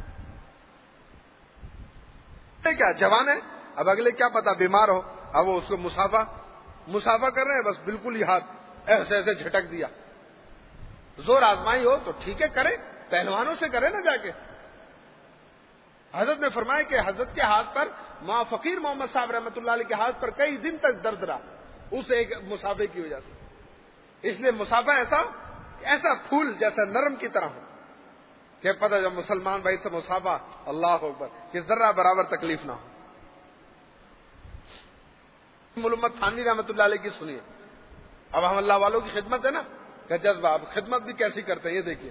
کیا جوان ہے, اب اگلے کیا پتا بیمار ہو, اب وہ اس کو مسافہ کر رہے ہیں, بس بالکل ہی ہاتھ ایسے ایسے جھٹک دیا. زور آزمائی ہو تو ٹھیک ہے کرے, پہلوانوں سے کرے نا جا کے. حضرت نے فرمایا کہ حضرت کے ہاتھ پر فقیر محمد صاحب رحمۃ اللہ علیہ کے ہاتھ پر کئی دن تک درد رہا, اس ایک مسافے کی وجہ سے. اس لیے مسافہ ایسا پھول جیسا نرم کی طرح ہو کہ پتہ جب مسلمان بھائی سے مسافہ, اللہ اکبر, کہ ذرہ برابر تکلیف نہ ہو. محمد تھانوی رحمۃ اللہ علیہ کی سنیے. اب ہم اللہ والوں کی خدمت ہے نا کہ جذبہ, اب خدمت بھی کیسی کرتے ہیں یہ دیکھیے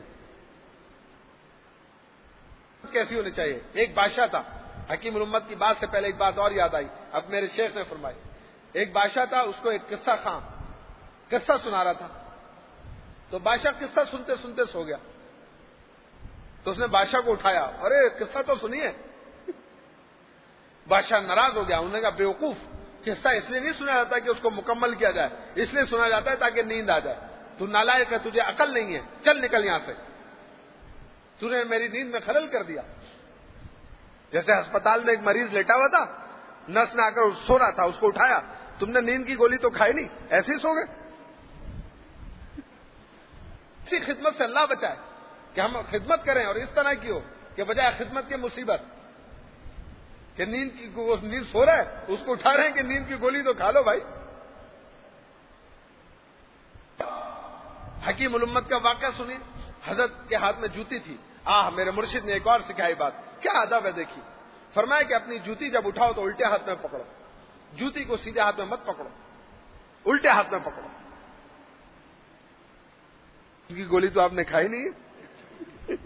کیسی ہونی چاہیے. ایک بادشاہ تھا, حکیم الامت کی بات سے پہلے ایک بات اور یاد آئی, اب میرے شیخ نے فرمائی. ایک بادشاہ تھا, اس کو ایک قصہ سنا رہا تھا, تو بادشاہ قصہ سنتے سنتے سو گیا. تو اس نے بادشاہ کو اٹھایا, ارے قصہ تو سنیے. بادشاہ ناراض ہو گیا, انہوں نے کہا بیوقوف, قصہ اس لیے نہیں سنا جاتا کہ اس کو مکمل کیا جائے, اس لیے سنا جاتا ہے تاکہ نیند آ جائے. تو نالائق ہے, تجھے عقل نہیں ہے, چل نکل یہاں سے, تو نے میری نیند میں خلل کر دیا. جیسے ہسپتال میں ایک مریض لیٹا ہوا تھا, نرس نے آ کر سو رہا تھا, اس کو اٹھایا, تم نے نیند کی گولی تو کھائی نہیں, ایسے ہی سو گئے. اسی خدمت سے اللہ بچائے کہ ہم خدمت کریں, اور اس طرح کی ہو کہ بجائے خدمت کے مصیبت, کہ نیند سو رہا ہے, اس کو اٹھا رہے ہیں کہ نیند کی گولی تو کھا لو بھائی. حکیم الامت کا واقعہ سنیے. حضرت کے ہاتھ میں جوتی تھی, میرے مرشد نے ایک اور سکھائی بات, کیا ادب ہے دیکھیے. فرمایا کہ اپنی جوتی جب اٹھاؤ تو الٹے ہاتھ میں پکڑو, جوتی کو سیدھے ہاتھ میں مت پکڑو, الٹے ہاتھ میں پکڑو. ان کی گولی تو آپ نے کھائی نہیں ہے.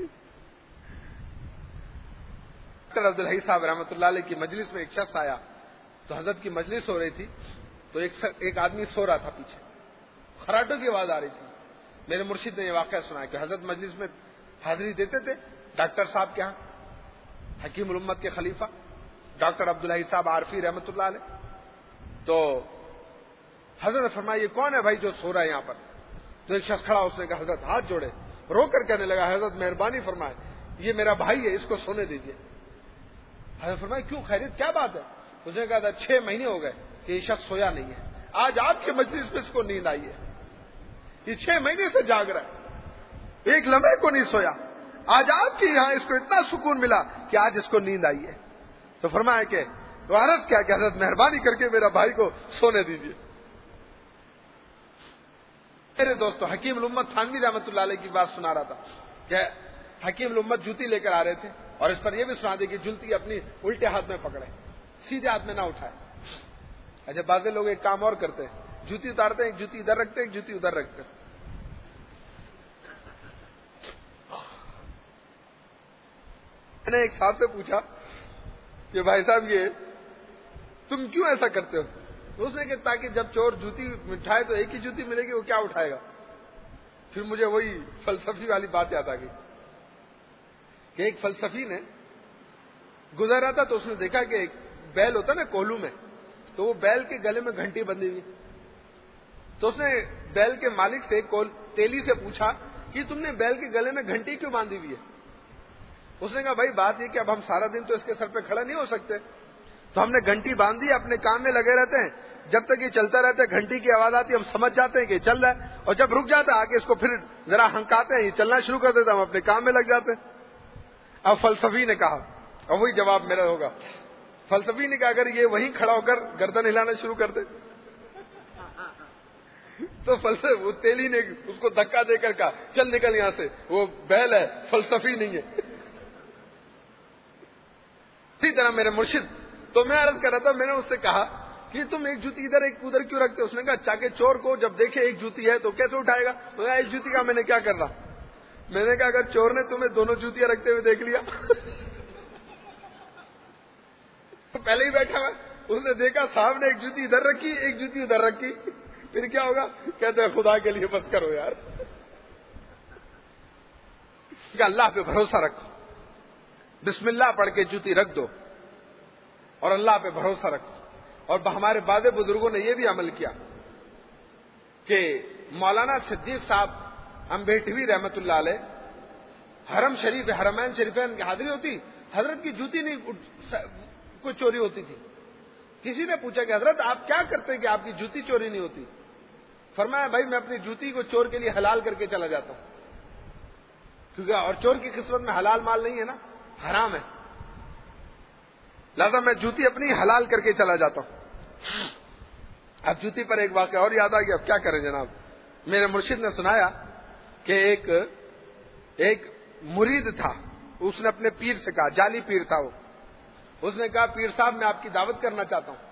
ڈاکٹر عبدالحی صاحب رحمۃ اللہ علیہ کی مجلس میں ایک شخص آیا, تو حضرت کی مجلس ہو رہی تھی, تو ایک آدمی سو رہا تھا پیچھے, خراٹوں کی آواز آ رہی تھی. میرے مرشد نے یہ واقعہ سنا کہ حضرت مجلس میں حاضری دیتے تھے, ڈاکٹر صاحب کے ہاں، حکیم الامت کے خلیفہ ڈاکٹر عبداللہ صاحب عارفی رحمۃ اللہ علیہ. تو حضرت نے فرمایا یہ کون ہے بھائی جو سو رہا ہے یہاں پر؟ تو ایک شخص کھڑا، اس نے کہا حضرت ہاتھ جوڑے، رو کر کہنے لگا حضرت مہربانی فرمائے، یہ میرا بھائی ہے، اس کو سونے دیجیے. حضرت فرمایا کیوں، خیریت کیا بات ہے؟ اس نے کہا تھا 6 مہینے ہو گئے کہ یہ شخص سویا نہیں ہے، آج آپ کے مجلس میں اس کو نیند آئی ہے، یہ 6 مہینے سے جاگ رہا ہے، ایک لمحے کو نہیں سویا، آج آپ کے یہاں اس کو اتنا سکون ملا کہ آج اس کو نیند آئی ہے. تو فرمایا کہ تو عرض کیا کہ حضرت مہربانی کر کے میرا بھائی کو سونے دیجیے. میرے دوستو حکیم الامت تھانوی رحمۃ اللہ علیہ کی بات سنا رہا تھا کہ حکیم الامت جوتی لے کر آ رہے تھے اور اس پر یہ بھی سنا دے کہ جوتی اپنی الٹے ہاتھ میں پکڑے، سیدھے ہاتھ میں نہ اٹھائے. اچھا بعض لوگ ایک کام اور کرتے ہیں، جوتی اتارتے ہیں، ایک جوتی ادھر رکھتے ہیں، ایک جوتی ادھر رکھتے ہیں. میں نے ایک صاحب سے پوچھا کہ بھائی صاحب یہ تم کیوں ایسا کرتے ہو؟ تو اس نے کہ تاکہ جب چور جوتی اٹھائے تو ایک ہی جوتی ملے گی، وہ کیا اٹھائے گا. پھر مجھے وہی فلسفی والی بات یاد آ گئی کہ ایک فلسفی نے گزر رہا تھا تو اس نے دیکھا کہ ایک بیل ہوتا نا کوہلو میں، تو وہ بیل کے گلے میں گھنٹی بندھی ہوئی. تو اس نے بیل کے مالک سے تیلی سے پوچھا کہ تم نے بیل کے گلے میں گھنٹی کیوں باندھی ہوئی ہے؟ اس نے کہا بھائی بات یہ کہ اب ہم سارا دن تو اس کے سر پہ کھڑا نہیں ہو سکتے، تو ہم نے گھنٹی باندھی، اپنے کام میں لگے رہتے ہیں، جب تک یہ چلتا رہتا ہے گھنٹی کی آواز آتی ہے ہم سمجھ جاتے ہیں کہ یہ چل رہا ہے، اور جب رک جاتا ہے آگے اس کو پھر ذرا ہنکاتے ہیں، یہ چلنا شروع کر دیتا ہے، ہم اپنے کام میں لگ جاتے ہیں. اب فلسفی نے کہا، اور وہی جواب میرا ہوگا، فلسفی نے کہا اگر یہ وہیں کھڑا ہو کر گردن ہلانا شروع کر دے تو وہ تیلی نے اس کو دھکا دے کر کہا چل نکل یہاں سے، وہ بیل ہے فلسفی نہیں ہے. اسی طرح میرے مرشد، تو میں عرض کر رہا تھا، میں نے اس سے کہا کہ تم ایک جوتی ادھر ایک ادھر کیوں رکھتے ہو؟ اس نے کہا تاکہ چور کو جب دیکھے ایک جوتی ہے تو کیسے اٹھائے گا. ایک جوتی کا میں نے کیا کرنا؟ میں نے کہا اگر چور نے تمہیں دونوں جوتیاں رکھتے ہوئے دیکھ لیا تو پہلے ہی بیٹھا ہوا، اس نے دیکھا صاحب نے ایک جوتی ادھر رکھی ایک جوتی ادھر رکھی، پھر کیا ہوگا؟ کہتے ہیں خدا کے لیے بس کرو یار، کہ اللہ پہ بھروسہ رکھو، بسم اللہ پڑھ کے جوتی رکھ دو اور اللہ پہ بھروسہ رکھو. اور ہمارے بعد بزرگوں نے یہ بھی عمل کیا کہ مولانا صدیق صاحب امبیٹوی رحمت اللہ علیہ، حرم شریف حرمین شریفین کی حاضری ہوتی، حضرت کی جوتی نہیں کوئی چوری ہوتی تھی. کسی نے پوچھا کہ حضرت آپ کیا کرتے ہیں کہ آپ کی جوتی چوری نہیں ہوتی؟ فرمایا بھائی میں اپنی جوتی کو چور کے لیے حلال کر کے چلا جاتا ہوں، کیونکہ اور چور کی قسمت میں حلال مال نہیں ہے نا، حرام ہے، لہذا میں جوتی اپنی حلال کر کے چلا جاتا ہوں. اب جوتی پر ایک واقعہ اور یاد آ گیا، اب کیا کریں جناب. میرے مرشد نے سنایا کہ ایک مرید تھا، اس نے اپنے پیر سے کہا، جعلی پیر تھا وہ، اس نے کہا پیر صاحب میں آپ کی دعوت کرنا چاہتا ہوں،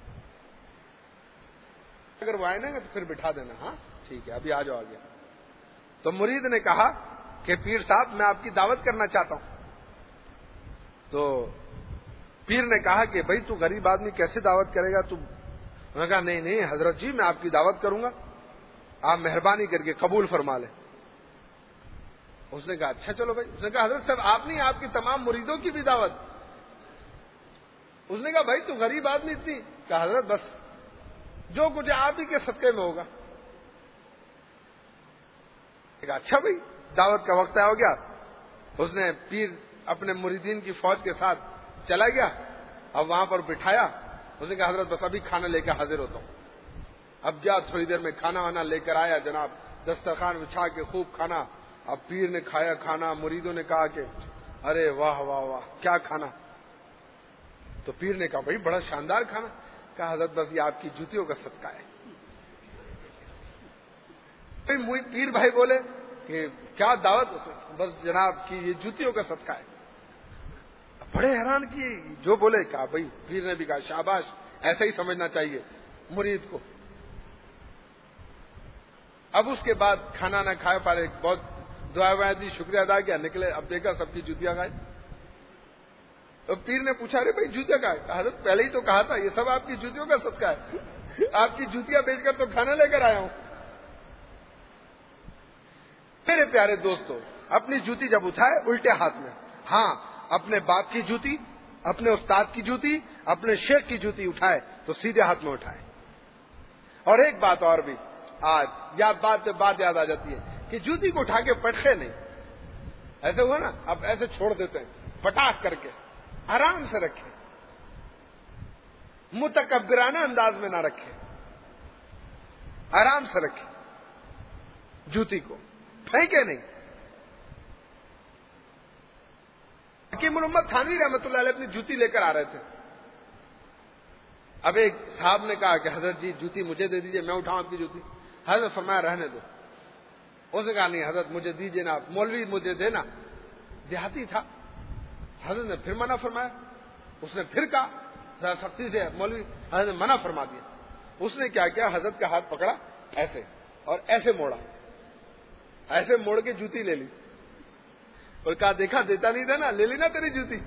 اگر وہ آئے نا تو پھر بٹھا دینا. ہاں ٹھیک ہے ابھی آ جاؤ آگے. تو مرید نے کہا کہ پیر صاحب میں آپ کی دعوت کرنا چاہتا ہوں. تو پیر نے کہا کہ بھائی تو غریب آدمی کیسے دعوت کرے گا؟ انہوں نے کہا نہیں حضرت جی میں آپ کی دعوت کروں گا، آپ مہربانی کر کے قبول فرما لیں. اس نے کہا اچھا چلو بھائی. اس نے کہا حضرت صاحب آپ نہیں، آپ کی تمام مریدوں کی بھی دعوت. اس نے کہا بھائی تو غریب آدمی اتنی. کہا حضرت بس جو کچھ آپ ہی کے صدقے میں ہوگا. کہا اچھا بھائی دعوت کا وقت ہو گیا. اس نے پیر اپنے مریدین کی فوج کے ساتھ چلا گیا، اب وہاں پر بٹھایا. اس نے کہا حضرت بس ابھی کھانا لے کے حاضر ہوتا ہوں. اب جا تھوڑی دیر میں کھانا وانا لے کر آیا جناب، دسترخوان بچھا کے خوب کھانا. اب پیر نے کھایا کھانا، مریدوں نے کہا کہ ارے واہ واہ واہ کیا کھانا. تو پیر نے کہا بھائی بڑا شاندار کھانا. کہا حضرت بس یہ آپ کی جوتیوں کا صدقہ ہے. پیر بھائی بولے کہ کیا دعوت؟ بس جناب کی یہ جوتیوں کا صدقہ ہے. بڑے حیران کیے، جو بولے کہا بھائی. پیر نے بھی کہا شاباش، ایسا ہی سمجھنا چاہیے مرید کو. اب اس کے بعد کھانا نہ کھائے پارے، بہت دعا دی، شکریہ ادا کیا، نکلے. اب دیکھا سب کی جوتیاں گائے. تو پیر نے پوچھا رے بھائی جوتیاں گائے؟ حضرت پہلے ہی تو کہا تھا یہ سب آپ کی جوتیوں کا صدقہ ہے، آپ کی جوتیاں بیچ کر تو کھانا لے کر آیا ہوں. میرے پیارے دوستو اپنی جوتی جب اٹھائے الٹے ہاتھ میں، ہاں اپنے باپ کی جوتی، اپنے استاد کی جوتی، اپنے شیخ کی جوتی اٹھائے تو سیدھے ہاتھ میں اٹھائے۔ اور ایک بات اور بھی، آج بات یاد آ جاتی ہے کہ جوتی کو اٹھا کے پٹخے نہیں، ایسے ہوا نا، اب ایسے چھوڑ دیتے ہیں، پٹاخ کر کے آرام سے رکھے، متکبرانہ انداز میں نہ رکھے، آرام سے رکھے، جوتی کو پھینکے نہیں۔ حکیم محمد تھانوی رحمۃ اللہ علیہ اپنی جوتی لے کر آ رہے تھے۔ اب ایک صاحب نے کہا کہ حضرت جی جوتی مجھے دے دیجئے، میں اٹھاؤں آپ کی جوتی۔ حضرت فرمایا رہنے دو۔ اس نے کہا نہیں حضرت مجھے دیجئے نا، مولوی مجھے دینا، دیہاتی تھا۔ حضرت نے پھر منع فرمایا، اس نے پھر کہا ذرا سختی سے، مولوی حضرت نے منع فرما دیا۔ اس نے کیا کیا، حضرت کا ہاتھ پکڑا ایسے اور ایسے موڑا، ایسے موڑ کے جوتی لے لی اور کہا دیکھا دیتا نہیں تھا نا، لے لی نا تیری جوتی۔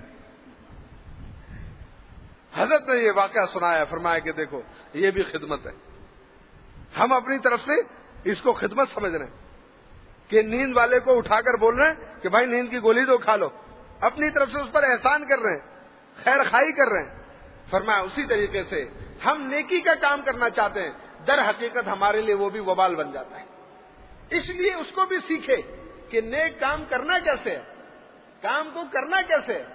حضرت نے یہ واقعہ سنایا، فرمایا کہ دیکھو یہ بھی خدمت ہے، ہم اپنی طرف سے اس کو خدمت سمجھ رہے ہیں کہ نیند والے کو اٹھا کر بول رہے ہیں کہ بھائی نیند کی گولی دو کھا لو، اپنی طرف سے اس پر احسان کر رہے ہیں، خیر خائی کر رہے ہیں۔ فرمایا اسی طریقے سے ہم نیکی کا کام کرنا چاہتے ہیں، در حقیقت ہمارے لیے وہ بھی وبال بن جاتا ہے۔ اس لیے اس کو بھی سیکھے کہ نیک کام کرنا کیسے ہے، کام کو کرنا کیسے ہے۔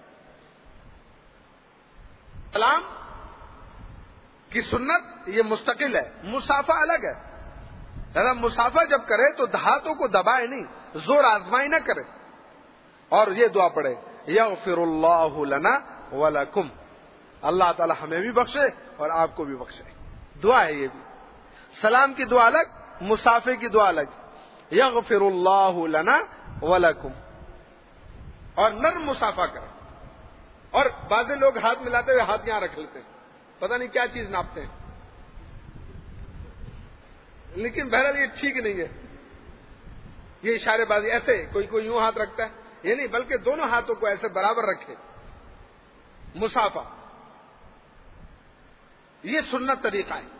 سلام کی سنت یہ مستقل ہے، مسافہ الگ ہے۔ اگر مسافہ جب کرے تو ہاتھوں کو دبائے نہیں، زور آزمائی نہ کرے، اور یہ دعا پڑھے یغفر اللہ لنا ولکم، اللہ تعالی ہمیں بھی بخشے اور آپ کو بھی بخشے۔ دعا ہے یہ بھی، سلام کی دعا الگ، مسافے کی دعا الگ، یغفر اللہ لنا ولکم، اور نرم مسافہ کرے۔ اور بعض لوگ ہاتھ ملاتے ہوئے ہاتھ یہاں رکھ لیتے ہیں، پتہ نہیں کیا چیز ناپتے ہیں، لیکن بہرحال یہ ٹھیک نہیں ہے، یہ اشارے بازی۔ ایسے کوئی یوں ہاتھ رکھتا ہے، یہ نہیں، بلکہ دونوں ہاتھوں کو ایسے برابر رکھے، مسافہ، یہ سنت طریقہ ہے۔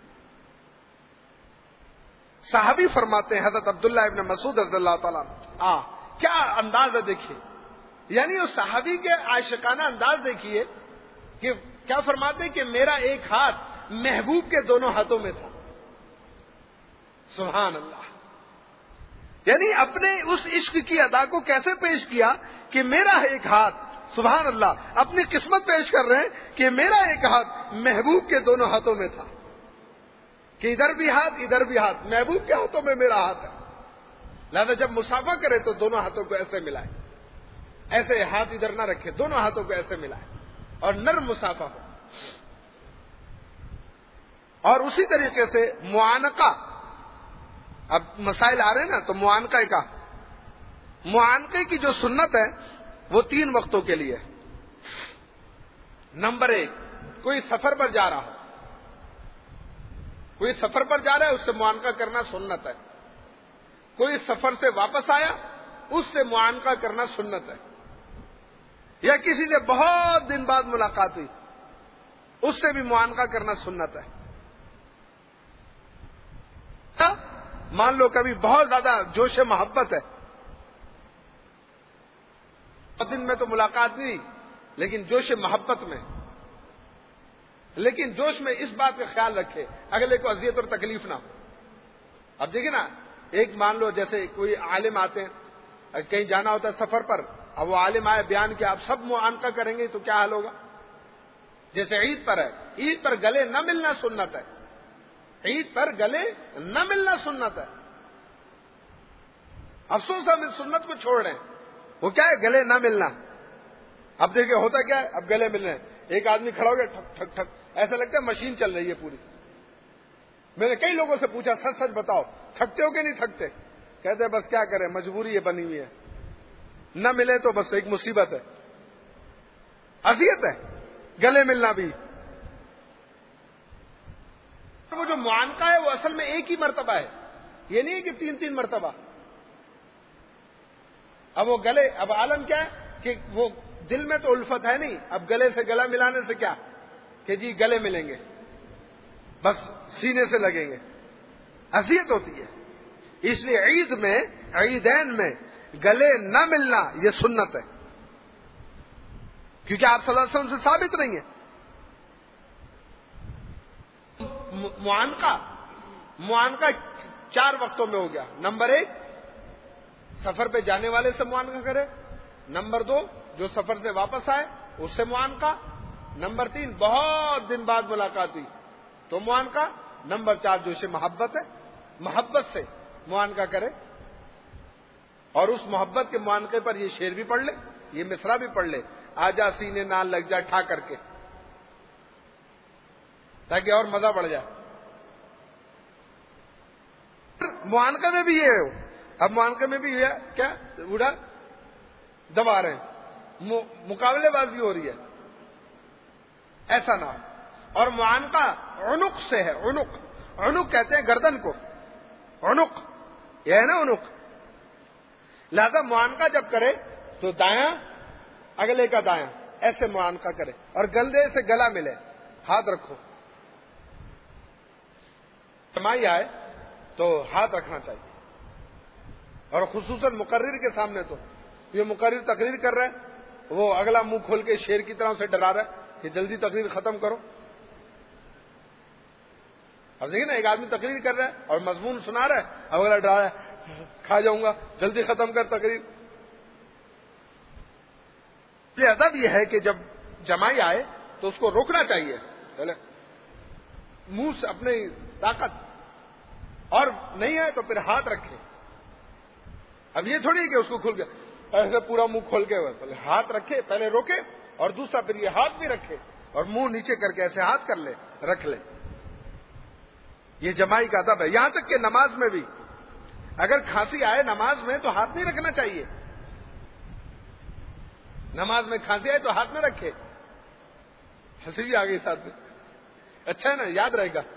صحابی فرماتے ہیں حضرت عبداللہ ابن مسعود رضی اللہ تعالیٰ کیا انداز ہے دیکھیے، یعنی اس صحابی کے عاشقانہ انداز دیکھیے کہ کیا فرماتے ہیں کہ میرا ایک ہاتھ محبوب کے دونوں ہاتھوں میں تھا۔ سبحان اللہ، یعنی اپنے اس عشق کی ادا کو کیسے پیش کیا کہ میرا ایک ہاتھ، سبحان اللہ، اپنی قسمت پیش کر رہے ہیں کہ میرا ایک ہاتھ محبوب کے دونوں ہاتھوں میں تھا، کہ ادھر بھی ہاتھ ادھر بھی ہاتھ، محبوب کے ہاتھوں میں میرا ہاتھ ہے۔ لہذا جب مسافہ کرے تو دونوں ہاتھوں کو ایسے ملائے، ایسے ہاتھ ادھر نہ رکھے، دونوں ہاتھوں کو ایسے ملائے اور نرم مسافہ ہو۔ اور اسی طریقے سے معانقہ، اب مسائل آ رہے ہیں نا، تو معانقہ کا، معانقے کی جو سنت ہے وہ 3 وقتوں کے لیے۔ نمبر 1، کوئی سفر پر جا رہا ہو، کوئی سفر پر جا رہا ہے، اس سے معانقہ کرنا سنت ہے۔ کوئی سفر سے واپس آیا، اس سے معانقہ کرنا سنت ہے۔ یا کسی سے بہت دن بعد ملاقات ہوئی، اس سے بھی معانقہ کرنا سنت ہے۔ مان لو کبھی بہت زیادہ جوش محبت ہے، دن میں تو ملاقات نہیں، لیکن جوش محبت میں، لیکن جوش میں اس بات کا خیال رکھے اگلے کو اذیت اور تکلیف نہ ہو۔ اب دیکھیں نا، ایک مان لو جیسے کوئی عالم آتے ہیں، کہیں جانا ہوتا ہے سفر پر، اب وہ عالم آئے بیان کیا، آپ سب معانقہ کریں گے تو کیا حال ہوگا؟ جیسے عید پر ہے، عید پر گلے نہ ملنا سنت ہے، عید پر گلے نہ ملنا سنت ہے۔ افسوس ہم اس سنت کو چھوڑ رہے ہیں، وہ کیا ہے، گلے نہ ملنا۔ اب دیکھیں ہوتا کیا ہے، اب گلے مل رہے ہیں، ایک آدمی کھڑا ہو گیا ٹھک ٹھک ٹھک، ایسا لگتا ہے مشین چل رہی ہے پوری۔ میں نے کئی لوگوں سے پوچھا سچ سچ بتاؤ تھکتے ہو کہ نہیں تھکتے؟ کہتے ہیں بس کیا کریں، مجبوری یہ بنی ہوئی ہے، نہ ملے تو بس ایک مصیبت ہے، اذیت ہے گلے ملنا بھی۔ وہ جو معانقہ ہے وہ اصل میں ایک ہی مرتبہ ہے، یہ نہیں ہے کہ 3 مرتبہ۔ اب وہ گلے، اب عالم کیا ہے کہ وہ دل میں تو الفت ہے نہیں، اب گلے سے گلا ملانے سے کیا کہ جی گلے ملیں گے، بس سینے سے لگیں گے، اذیت ہوتی ہے۔ اس لیے عید میں، عیدین میں گلے نہ ملنا یہ سنت ہے، کیونکہ آپ صلی اللہ علیہ وسلم سے ثابت نہیں ہے۔ معانقہ 4 وقتوں میں ہو گیا۔ نمبر 1 سفر پہ جانے والے سے معانقہ کرے، نمبر 2 جو سفر سے واپس آئے اس سے معانقہ، نمبر 3 بہت دن بعد ملاقات ہوئی تو معانقہ، نمبر 4 جو سے محبت ہے محبت سے معانقہ کرے، اور اس محبت کے معانقے پر یہ شعر بھی پڑھ لے، یہ مصرع بھی پڑھ لے، آجا سینے نال لگ جا ٹھا کر کے، تاکہ اور مزہ بڑھ جائے۔ معانقے میں بھی یہ ہو، اب معانقے میں بھی یہ کیا اڑا دبا رہے ہیں، مقابلے بازی ہو رہی ہے، ایسا نہ ہو۔ اور معانقہ عنق سے ہے، عنق کہتے ہیں گردن کو، عنق یہ ہے نا عنق، لہذا معانقہ جب کرے تو دایاں اگلے کا دایاں ایسے معانقہ کرے، اور گلے سے گلا ملے، ہاتھ رکھو، سمائی آئے تو ہاتھ رکھنا چاہیے، اور خصوصاً مقرر کے سامنے تو یہ مقرر تقریر کر رہا ہے، وہ اگلا منہ کھول کے شیر کی طرح سے ڈرا رہا ہے کہ جلدی تقریر ختم کرو۔ اب دیکھیں نا، ایک آدمی تقریر کر رہا ہے اور مضمون سنا رہا ہے، اب اگلا ڈرا رہا ہے کھا جاؤں گا، جلدی ختم کر تقریر۔ یہ ادب یہ ہے کہ جب جمائی آئے تو اس کو روکنا چاہیے، پہلے منہ سے اپنی طاقت، اور نہیں ہے تو پھر ہاتھ رکھے۔ اب یہ تھوڑی ہے کہ اس کو کھل گیا ایسے پورا منہ کھول کے، پہلے ہاتھ رکھے، پہلے روکے، اور دوسرا پھر یہ ہاتھ بھی رکھے، اور منہ نیچے کر کے ایسے ہاتھ کر لے، رکھ لے۔ یہ جمائی کا ادب ہے۔ یہاں تک کہ نماز میں بھی اگر کھانسی آئے نماز میں تو ہاتھ نہیں رکھنا چاہیے، نماز میں کھانسی آئے تو ہاتھ میں رکھے۔ ہنسی بھی آ گئی ساتھ میں، اچھا ہے نا، یاد رہے گا۔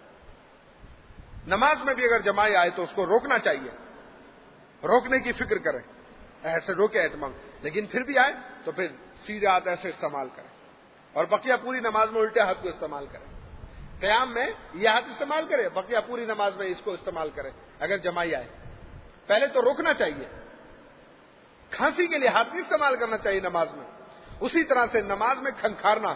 نماز میں بھی اگر جمائی آئے تو اس کو روکنا چاہیے، روکنے کی فکر کریں، ایسے روکے اہتمام، لیکن پھر بھی آئے تو پھر سیدھے ہاتھ ایسے استعمال کریں، اور بقیہ پوری نماز میں الٹے ہاتھ کو استعمال کریں۔ قیام میں یہ ہاتھ استعمال کرے، بقیہ پوری نماز میں اس کو استعمال کرے اگر جمائی آئے۔ پہلے تو روکنا چاہیے، کھانسی کے لیے ہاتھ نہیں استعمال کرنا چاہیے نماز میں۔ اسی طرح سے نماز میں کھنکھارنا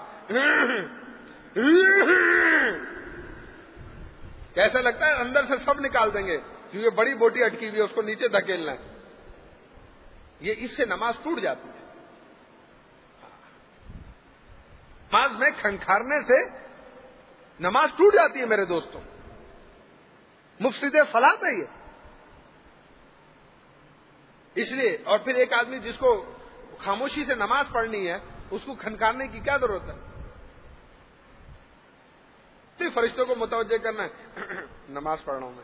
کیسا لگتا ہے اندر سے سب نکال دیں گے، کیونکہ بڑی بوٹی اٹکی ہوئی ہے، اس کو نیچے دھکیلنا ہے، یہ اس سے نماز ٹوٹ جاتی ہے۔ نماز میں کھنکھارنے سے نماز ٹوٹ جاتی ہے میرے دوستوں، مفسد صلاۃ ہے یہ۔ اس لیے، اور پھر ایک آدمی جس کو خاموشی سے نماز پڑھنی ہے اس کو کھنکھارنے کی کیا ضرورت ہے؟ فرشتوں کو متوجہ کرنا ہے نماز پڑھ رہا ہوں میں۔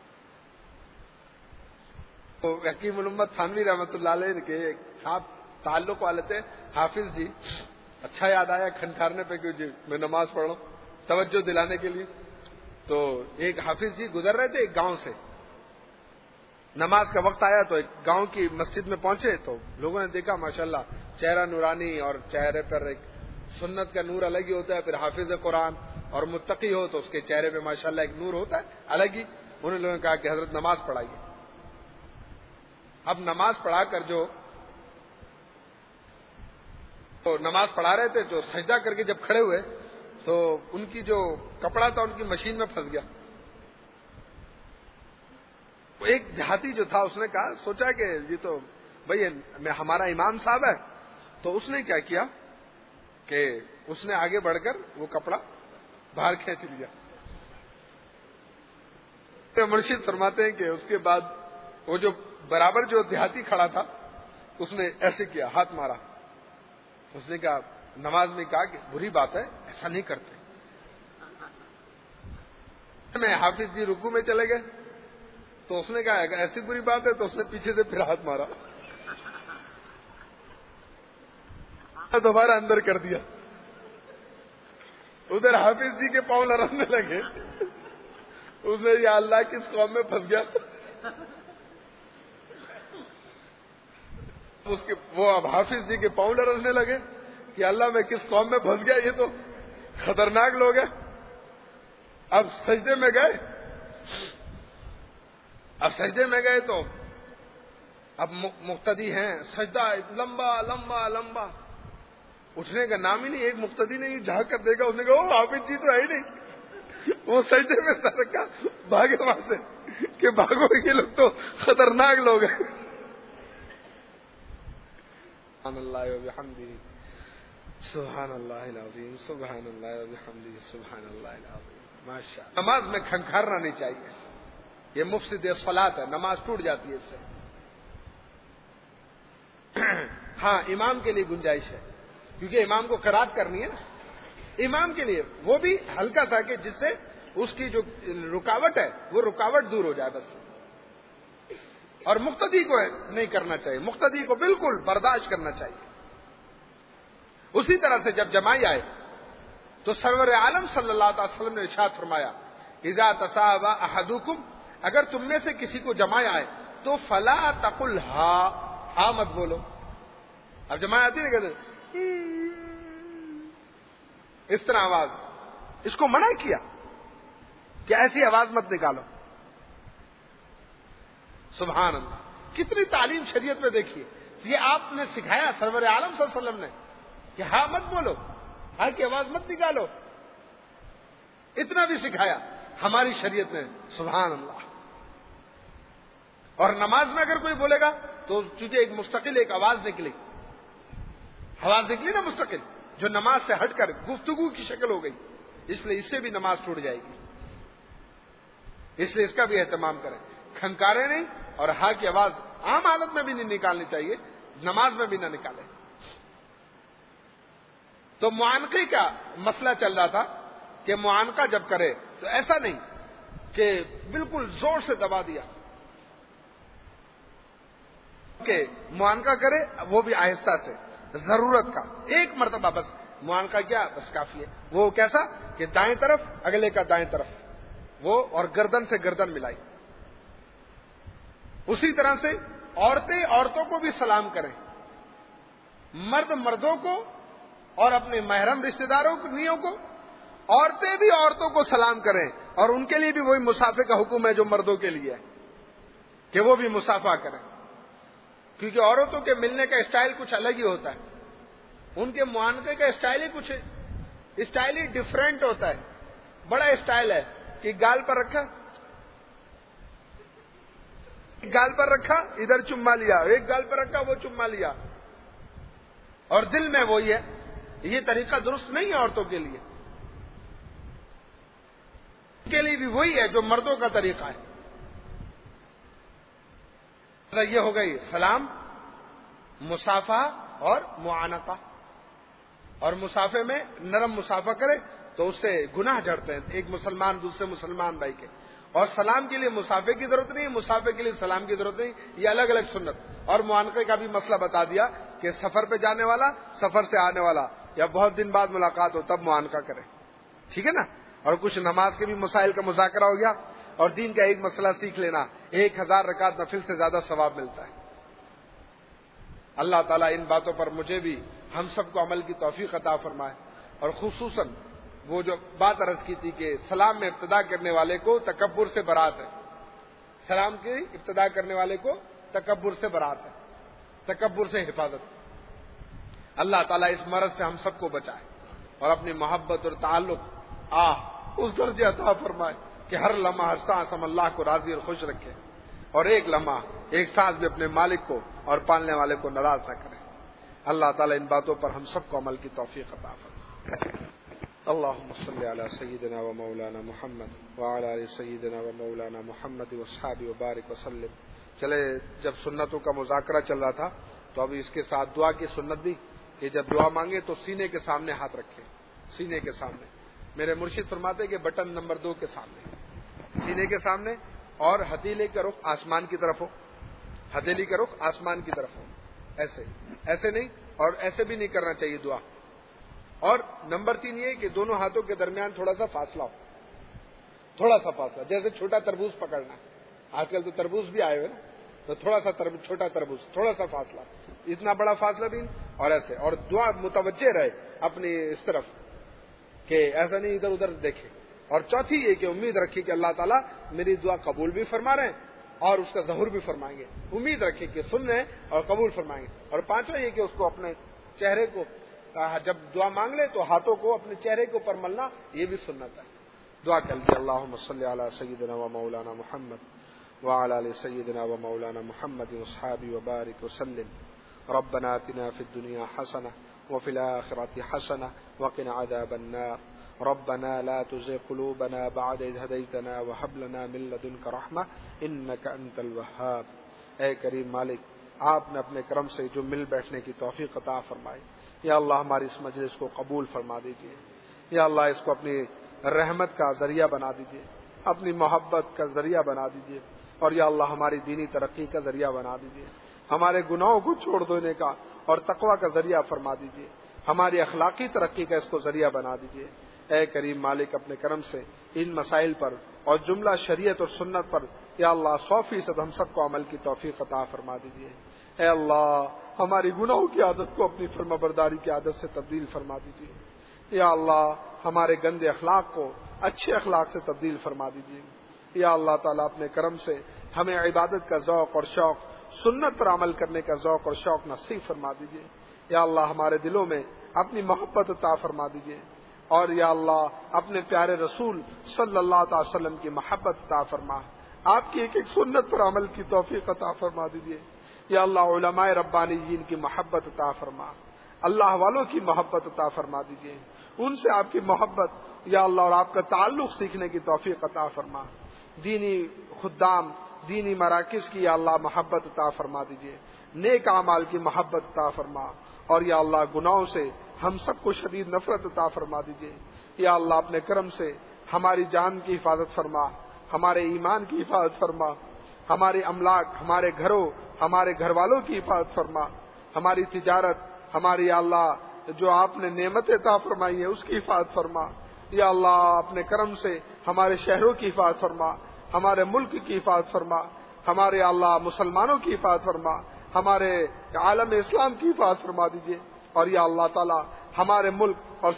تو حکیم الامت تھانوی رحمۃ اللہ علیہ کے ایک صاحب تعلق والے تھے، حافظ جی، اچھا یاد آیا کھنکھارنے پہ، کیوں جی میں نماز پڑھ رہا ہوں، توجہ دلانے کے لیے۔ تو ایک حافظ جی گزر رہے تھے ایک گاؤں سے، نماز کا وقت آیا تو ایک گاؤں کی مسجد میں پہنچے تو لوگوں نے دیکھا ماشاءاللہ چہرہ نورانی، اور چہرے پر ایک سنت کا نور الگ ہی ہوتا ہے، پھر حافظ قرآن اور متقی ہو تو اس کے چہرے پہ ماشاءاللہ ایک نور ہوتا ہے الگ ہی۔ انہوں نے لوگوں نے کہا کہ حضرت نماز پڑھائیے۔ اب نماز پڑھا کر جو تو نماز پڑھا رہے تھے، جو سجدہ کر کے جب کھڑے ہوئے تو ان کی جو کپڑا تھا ان کی مشین میں پھنس گیا۔ ایک دیہاتی جو تھا اس نے کہا، سوچا کہ یہ تو بھائی ہمارا امام صاحب ہے، تو اس نے کیا کیا کہ اس نے آگے بڑھ کر وہ کپڑا باہر کھینچ لیا۔ مرشد فرماتے ہیں کہ اس کے بعد وہ جو برابر جو دیہاتی کھڑا تھا اس نے ایسے کیا، ہاتھ مارا۔ اس نے کہا، نماز میں کہا کہ بری بات ہے، ایسا نہیں کرتے۔ میں حافظ جی رکوع میں چلے گئے تو اس نے کہا اگر ایسی بری بات ہے تو اس نے پیچھے سے پھر ہاتھ مارا، دوبارہ اندر کر دیا۔ ادھر حافظ جی کے پاؤں لرزنے لگے، اس نے یا اللہ کس قوم میں پھنس گیا۔ وہ اب حافظ جی کے پاؤں لرزنے لگے کہ اللہ میں کس قوم میں پھنس گیا، یہ تو خطرناک لوگ ہیں۔ اب سجدے میں گئے، تو اب مقتدی ہیں، سجدہ لمبا لمبا لمبا، اٹھنے کا نام ہی نہیں. ایک مقتدی نے جھانک کر دیکھا، اس نے کہا او حافظ جی تو ہے ہی نہیں. وہ سجدے میں سر رکھا، بھاگے وہاں سے کہ بھاگو، یہ لوگ تو خطرناک لوگ ہیں. سبحان اللہ و بحمدہ، سبحان اللہ العظیم، سبحان اللہ و بحمدہ، سبحان اللہ العظیم. ماشاء اللہ. نماز میں کھنکھارنا نہیں چاہیے، یہ مفسد الصلاۃ ہے، نماز ٹوٹ جاتی ہے اس سے. ہاں امام کے لیے گنجائش ہے، کیونکہ امام کو قرات کرنی ہے نا. امام کے لیے وہ بھی ہلکا سا کہ جس سے اس کی جو رکاوٹ ہے وہ رکاوٹ دور ہو جائے بس. اور مقتدی کو نہیں کرنا چاہیے، مقتدی کو بالکل برداشت کرنا چاہیے. اسی طرح سے جب جمائی آئے تو سرور عالم صلی اللہ علیہ وسلم نے ارشاد فرمایا اذا تصاب احدکم، اگر تم میں سے کسی کو جمائی آئے تو فلا تقل ہا مت بولو. اب جمائی آتی نہیں کہتے اس طرح آواز، اس کو منع کیا کہ ایسی آواز مت نکالو. سبحان اللہ، کتنی تعلیم شریعت میں دیکھیے. یہ آپ نے سکھایا سرور عالم صلی اللہ علیہ وسلم نے کہ ہاں مت بولو، ہاں کی آواز مت نکالو، اتنا بھی سکھایا ہماری شریعت نے. سبحان اللہ. اور نماز میں اگر کوئی بولے گا تو چونکہ ایک مستقل ایک آواز نکلی نا مستقل، جو نماز سے ہٹ کر گفتگو کی شکل ہو گئی، اس لیے اس سے بھی نماز ٹوٹ جائے گی. اس لیے اس کا بھی اہتمام کریں، کھنکارے نہیں، اور ہاں کی آواز عام حالت میں بھی نہیں نکالنی چاہیے، نماز میں بھی نہ نکالیں. تو معانقے کا مسئلہ چل رہا تھا کہ معانقہ جب کرے تو ایسا نہیں کہ بالکل زور سے دبا دیا، کہ معانقہ کرے وہ بھی آہستہ سے، ضرورت کا ایک مرتبہ بس معانقہ کیا بس کافی ہے. وہ کیسا کہ دائیں طرف اگلے کا دائیں طرف، وہ اور گردن سے گردن ملائی. اسی طرح سے عورتیں عورتوں کو بھی سلام کریں، مرد مردوں کو اور اپنے محرم رشتہ داروں کو، عورتیں بھی عورتوں کو سلام کریں. اور ان کے لیے بھی وہی مصافحے کا حکم ہے جو مردوں کے لیے ہے کہ وہ بھی مصافحہ کریں، کیونکہ عورتوں کے ملنے کا اسٹائل کچھ الگ ہی ہوتا ہے، ان کے معانقے کا اسٹائل ہی کچھ اسٹائل ہی ڈفرینٹ ہوتا ہے. بڑا اسٹائل ہے کہ گال پر رکھا، ایک گال پر رکھا ادھر چما لیا، ایک گال پر رکھا وہ چما لیا، اور دل میں وہی ہے. یہ طریقہ درست نہیں ہے عورتوں کے لیے، ان کے لیے بھی وہی ہے جو مردوں کا طریقہ ہے. یہ ہو گئی سلام، مصافحہ اور معانقہ. اور مصافحے میں نرم مصافحہ کرے تو اس سے گناہ جھڑتے ہیں ایک مسلمان دوسرے مسلمان بھائی کے. اور سلام کے لیے مصافحے کی ضرورت نہیں، مصافحے کے لیے سلام کی ضرورت نہیں، یہ الگ الگ سنت. اور معانقے کا بھی مسئلہ بتا دیا کہ سفر پہ جانے والا، سفر سے آنے والا، یا بہت دن بعد ملاقات ہو تب معانقہ کرے، ٹھیک ہے نا. اور کچھ نماز کے بھی مسائل کا مذاکرہ ہو گیا، اور دین کا ایک مسئلہ سیکھ لینا، 1000 رکعت نفل سے زیادہ ثواب ملتا ہے. اللہ تعالیٰ ان باتوں پر مجھے بھی ہم سب کو عمل کی توفیق عطا فرمائے. اور خصوصاً وہ جو بات عرض کی تھی کہ سلام میں ابتدا کرنے والے کو تکبر سے برات ہے، سلام کی ابتدا کرنے والے کو تکبر سے برات ہے، تکبر سے حفاظت. اللہ تعالیٰ اس مرض سے ہم سب کو بچائے اور اپنی محبت اور تعلق اس درجے عطا فرمائے کہ ہر لمحہ ہر سانس ہم اللہ کو راضی اور خوش رکھیں، اور ایک لمحہ ایک سانس بھی اپنے مالک کو اور پالنے والے کو ناراض نہ کریں. اللہ تعالیٰ ان باتوں پر ہم سب کو عمل کی توفیق عطا فرمائے. اللهم صل على سيدنا ومولانا محمد وعلى آل سيدنا ومولانا محمد واصحابه وبارك وسلم. چلے جب سنتوں کا مذاکرہ چل رہا تھا تو اب اس کے ساتھ دعا کی سنت بھی کہ جب دعا مانگے تو سینے کے سامنے ہاتھ رکھیں، سینے کے سامنے. میرے مرشد فرماتے کہ بٹن نمبر 2 کے سامنے، سینے کے سامنے، اور ہتھیلی کا رخ آسمان کی طرف ہو، ہتھیلی کا رخ آسمان کی طرف ہو. ایسے نہیں، اور ایسے بھی نہیں کرنا چاہیے دعا. اور نمبر 3 یہ کہ دونوں ہاتھوں کے درمیان تھوڑا سا فاصلہ ہو، تھوڑا سا فاصلہ، جیسے چھوٹا تربوز پکڑنا. آج کل تو تربوز بھی آئے ہوئے نا، تو تھوڑا سا چھوٹا تربوز، تھوڑا سا فاصلہ، اتنا بڑا فاصلہ بھی نہیں. اور ایسے، اور دعا متوجہ رہے اپنی اس طرف کہ ایسا نہیں ادھر ادھر دیکھے. اور چوتھی یہ کہ امید رکھی کہ اللہ تعالیٰ میری دعا قبول بھی فرما رہے ہیں اور اس کا ظہور بھی فرمائیں گے. امید رکھیں کہ سننے اور قبول فرمائیں گے. اور پانچواں یہ کہ اس کو اپنے چہرے کو جب دعا مانگ لے تو ہاتھوں کو اپنے چہرے کے اوپر ملنا یہ بھی سنت ہے. دعا کر لیجیے. اللہم صلی علی سیدنا و مولانا محمد وعلی آل سیدنا و مولانا محمد واصحابہ وبارک وسلم. ربنا آتنا فی الدنیا حسنہ وفی الآخرۃ حسنہ وقنا عذاب النار. ربنا لا تزغ قلوبنا بعد إذ هديتنا وهب لنا من لدنك رحمة إنك أنت الوهاب. اے کریم مالک، آپ نے اپنے کرم سے جو مل بیٹھنے کی توفیق عطا فرمائی، یا اللہ ہماری اس مجلس کو قبول فرما دیجیے. یا اللہ اس کو اپنی رحمت کا ذریعہ بنا دیجیے، اپنی محبت کا ذریعہ بنا دیجیے، اور یا اللہ ہماری دینی ترقی کا ذریعہ بنا دیجیے. ہمارے گناہوں کو چھوڑ دینے کا اور تقوی کا ذریعہ فرما دیجیے. ہماری اخلاقی ترقی کا اس کو ذریعہ بنا دیجیے. اے کریم مالک، اپنے کرم سے ان مسائل پر اور جملہ شریعت اور سنت پر یا اللہ 100% ہم سب کو عمل کی توفیق عطا فرما دیجیے. اے اللہ ہماری گناہوں کی عادت کو اپنی فرما برداری کی عادت سے تبدیل فرما دیجیے. یا اللہ ہمارے گندے اخلاق کو اچھے اخلاق سے تبدیل فرما دیجیے. یا اللہ تعالیٰ اپنے کرم سے ہمیں عبادت کا ذوق اور شوق، سنت پر عمل کرنے کا ذوق اور شوق نصیب فرما دیجیے. یا اللہ ہمارے دلوں میں اپنی محبت عطا فرما دیجیے، اور یا اللہ اپنے پیارے رسول صلی اللہ تعالی وسلم کی محبت عطا فرما. آپ کی ایک ایک سنت پر عمل کی توفیق عطا فرما دیجیے. یا اللہ علماء ربانیین کی محبت عطا فرما، اللہ والوں کی محبت عطا فرما دیجیے. ان سے آپ کی محبت یا اللہ اور آپ کا تعلق سیکھنے کی توفیق عطا فرما. دینی خدام، دینی مراکز کی یا اللہ محبت عطا فرما دیجیے. نیک اعمال کی محبت عطا فرما، اور یا اللہ گناہوں سے ہم سب کو شدید نفرت عطا فرما دیجیے. یا اللہ اپنے کرم سے ہماری جان کی حفاظت فرما، ہمارے ایمان کی حفاظت فرما، ہمارے املاک، ہمارے گھروں، ہمارے گھر والوں کی حفاظت فرما، ہماری تجارت، ہماری یا اللہ جو آپ نے نعمت عطا فرمائی ہے اس کی حفاظت فرما. یا اللہ اپنے کرم سے ہمارے شہروں کی حفاظت فرما، ہمارے ملک کی حفاظت فرما، ہمارے اللہ مسلمانوں کی حفاظت فرما، ہمارے عالم اسلام کی حفاظت فرما دیجیے. اور یا اللہ تعالی ہمارے ملک اور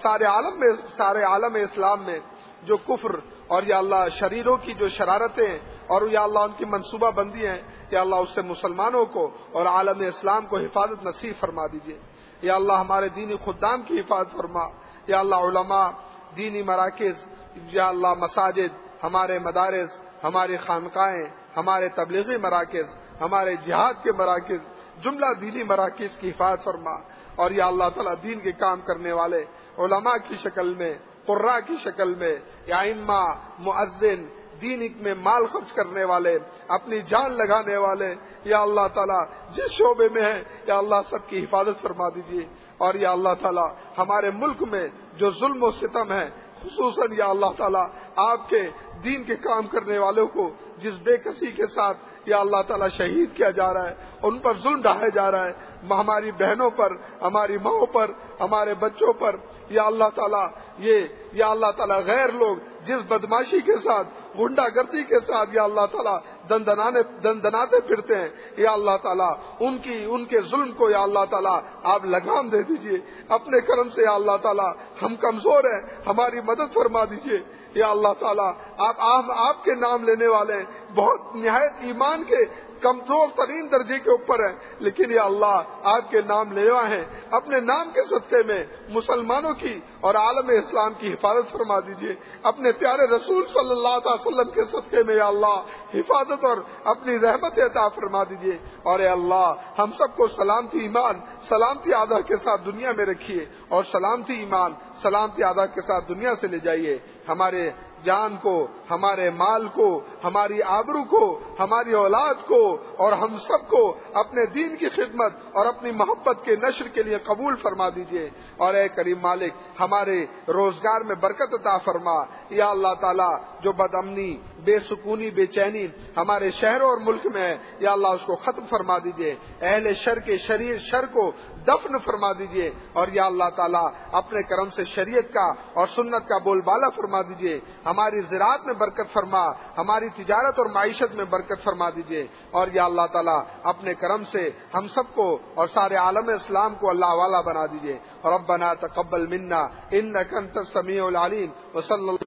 سارے عالم اسلام میں جو کفر اور یا اللہ شریروں کی جو شرارتیں اور یا اللہ ان کی منصوبہ بندی ہیں، یا اللہ اس سے مسلمانوں کو اور عالم اسلام کو حفاظت نصیب فرما دیجیے. یا اللہ ہمارے دینی خدام کی حفاظت فرما. یا اللہ علماء، دینی مراکز، یا اللہ مساجد، ہمارے مدارس، ہماری خانقاہیں، ہمارے تبلیغی مراکز، ہمارے جہاد کے مراکز، جملہ دینی مراکز کی حفاظت فرما. اور یا اللہ تعالیٰ دین کے کام کرنے والے علماء کی شکل میں، قراء کی شکل میں، یا ائمہ، مؤذن، دین میں مال خرچ کرنے والے، اپنی جان لگانے والے، یا اللہ تعالیٰ جس شعبے میں ہیں یا اللہ سب کی حفاظت فرما دیجیے. اور یا اللہ تعالیٰ ہمارے ملک میں جو ظلم و ستم ہے، خصوصاً یا اللہ تعالیٰ آپ کے دین کے کام کرنے والوں کو جس بے کسی کے ساتھ یا اللہ تعالیٰ شہید کیا جا رہا ہے، ان پر ظلم ڈھایا جا رہا ہے، ہماری بہنوں پر، ہماری ماؤں پر، ہمارے بچوں پر، یا اللہ تعالیٰ یا اللہ تعالیٰ غیر لوگ جس بدماشی کے ساتھ، غنڈہ گردی کے ساتھ یا اللہ تعالیٰ دندناتے پھرتے ہیں، یا اللہ تعالیٰ ان کے ظلم کو یا اللہ تعالیٰ آپ لگام دے دیجئے. اپنے کرم سے یا اللہ تعالیٰ ہم کمزور ہیں، ہماری مدد فرما دیجئے. یا اللہ تعالیٰ آپ کے نام لینے والے ہیں، بہت نہایت ایمان کے کمزور ترین درجے کے اوپر ہیں، لیکن یا اللہ آپ کے نام لیوا ہیں. اپنے نام کے صدقے میں مسلمانوں کی اور عالم اسلام کی حفاظت فرما دیجیے. اپنے پیارے رسول صلی اللہ علیہ وسلم کے صدقے میں یا اللہ حفاظت اور اپنی رحمت عطا فرما دیجیے. اور اے اللہ ہم سب کو سلامتی ایمان، سلامتی آدھا کے ساتھ دنیا میں رکھیے، اور سلامتی ایمان، سلامتی آدھا کے ساتھ دنیا سے لے جائیے. ہمارے جان کو، ہمارے مال کو، ہماری آبرو کو، ہماری اولاد کو اور ہم سب کو اپنے دین کی خدمت اور اپنی محبت کے نشر کے لیے قبول فرما دیجیے. اور اے کریم مالک ہمارے روزگار میں برکت عطا فرما. یا اللہ تعالیٰ جو بد امنی، بے سکونی، بے چینی ہمارے شہروں اور ملک میں ہے، یا اللہ اس کو ختم فرما دیجیے. اہل شر کے شر کو دفن فرما دیجیے. اور یا اللہ تعالیٰ اپنے کرم سے شریعت کا اور سنت کا بول بالا فرما دیجیے. ہماری زراعت میں برکت فرما، ہماری تجارت اور معیشت میں برکت فرما دیجیے. اور یا اللہ تعالیٰ اپنے کرم سے ہم سب کو اور سارے عالم اسلام کو اللہ والا بنا دیجیے. ربنا تقبل منا انک انت السمیع العلیم وصلی اللہ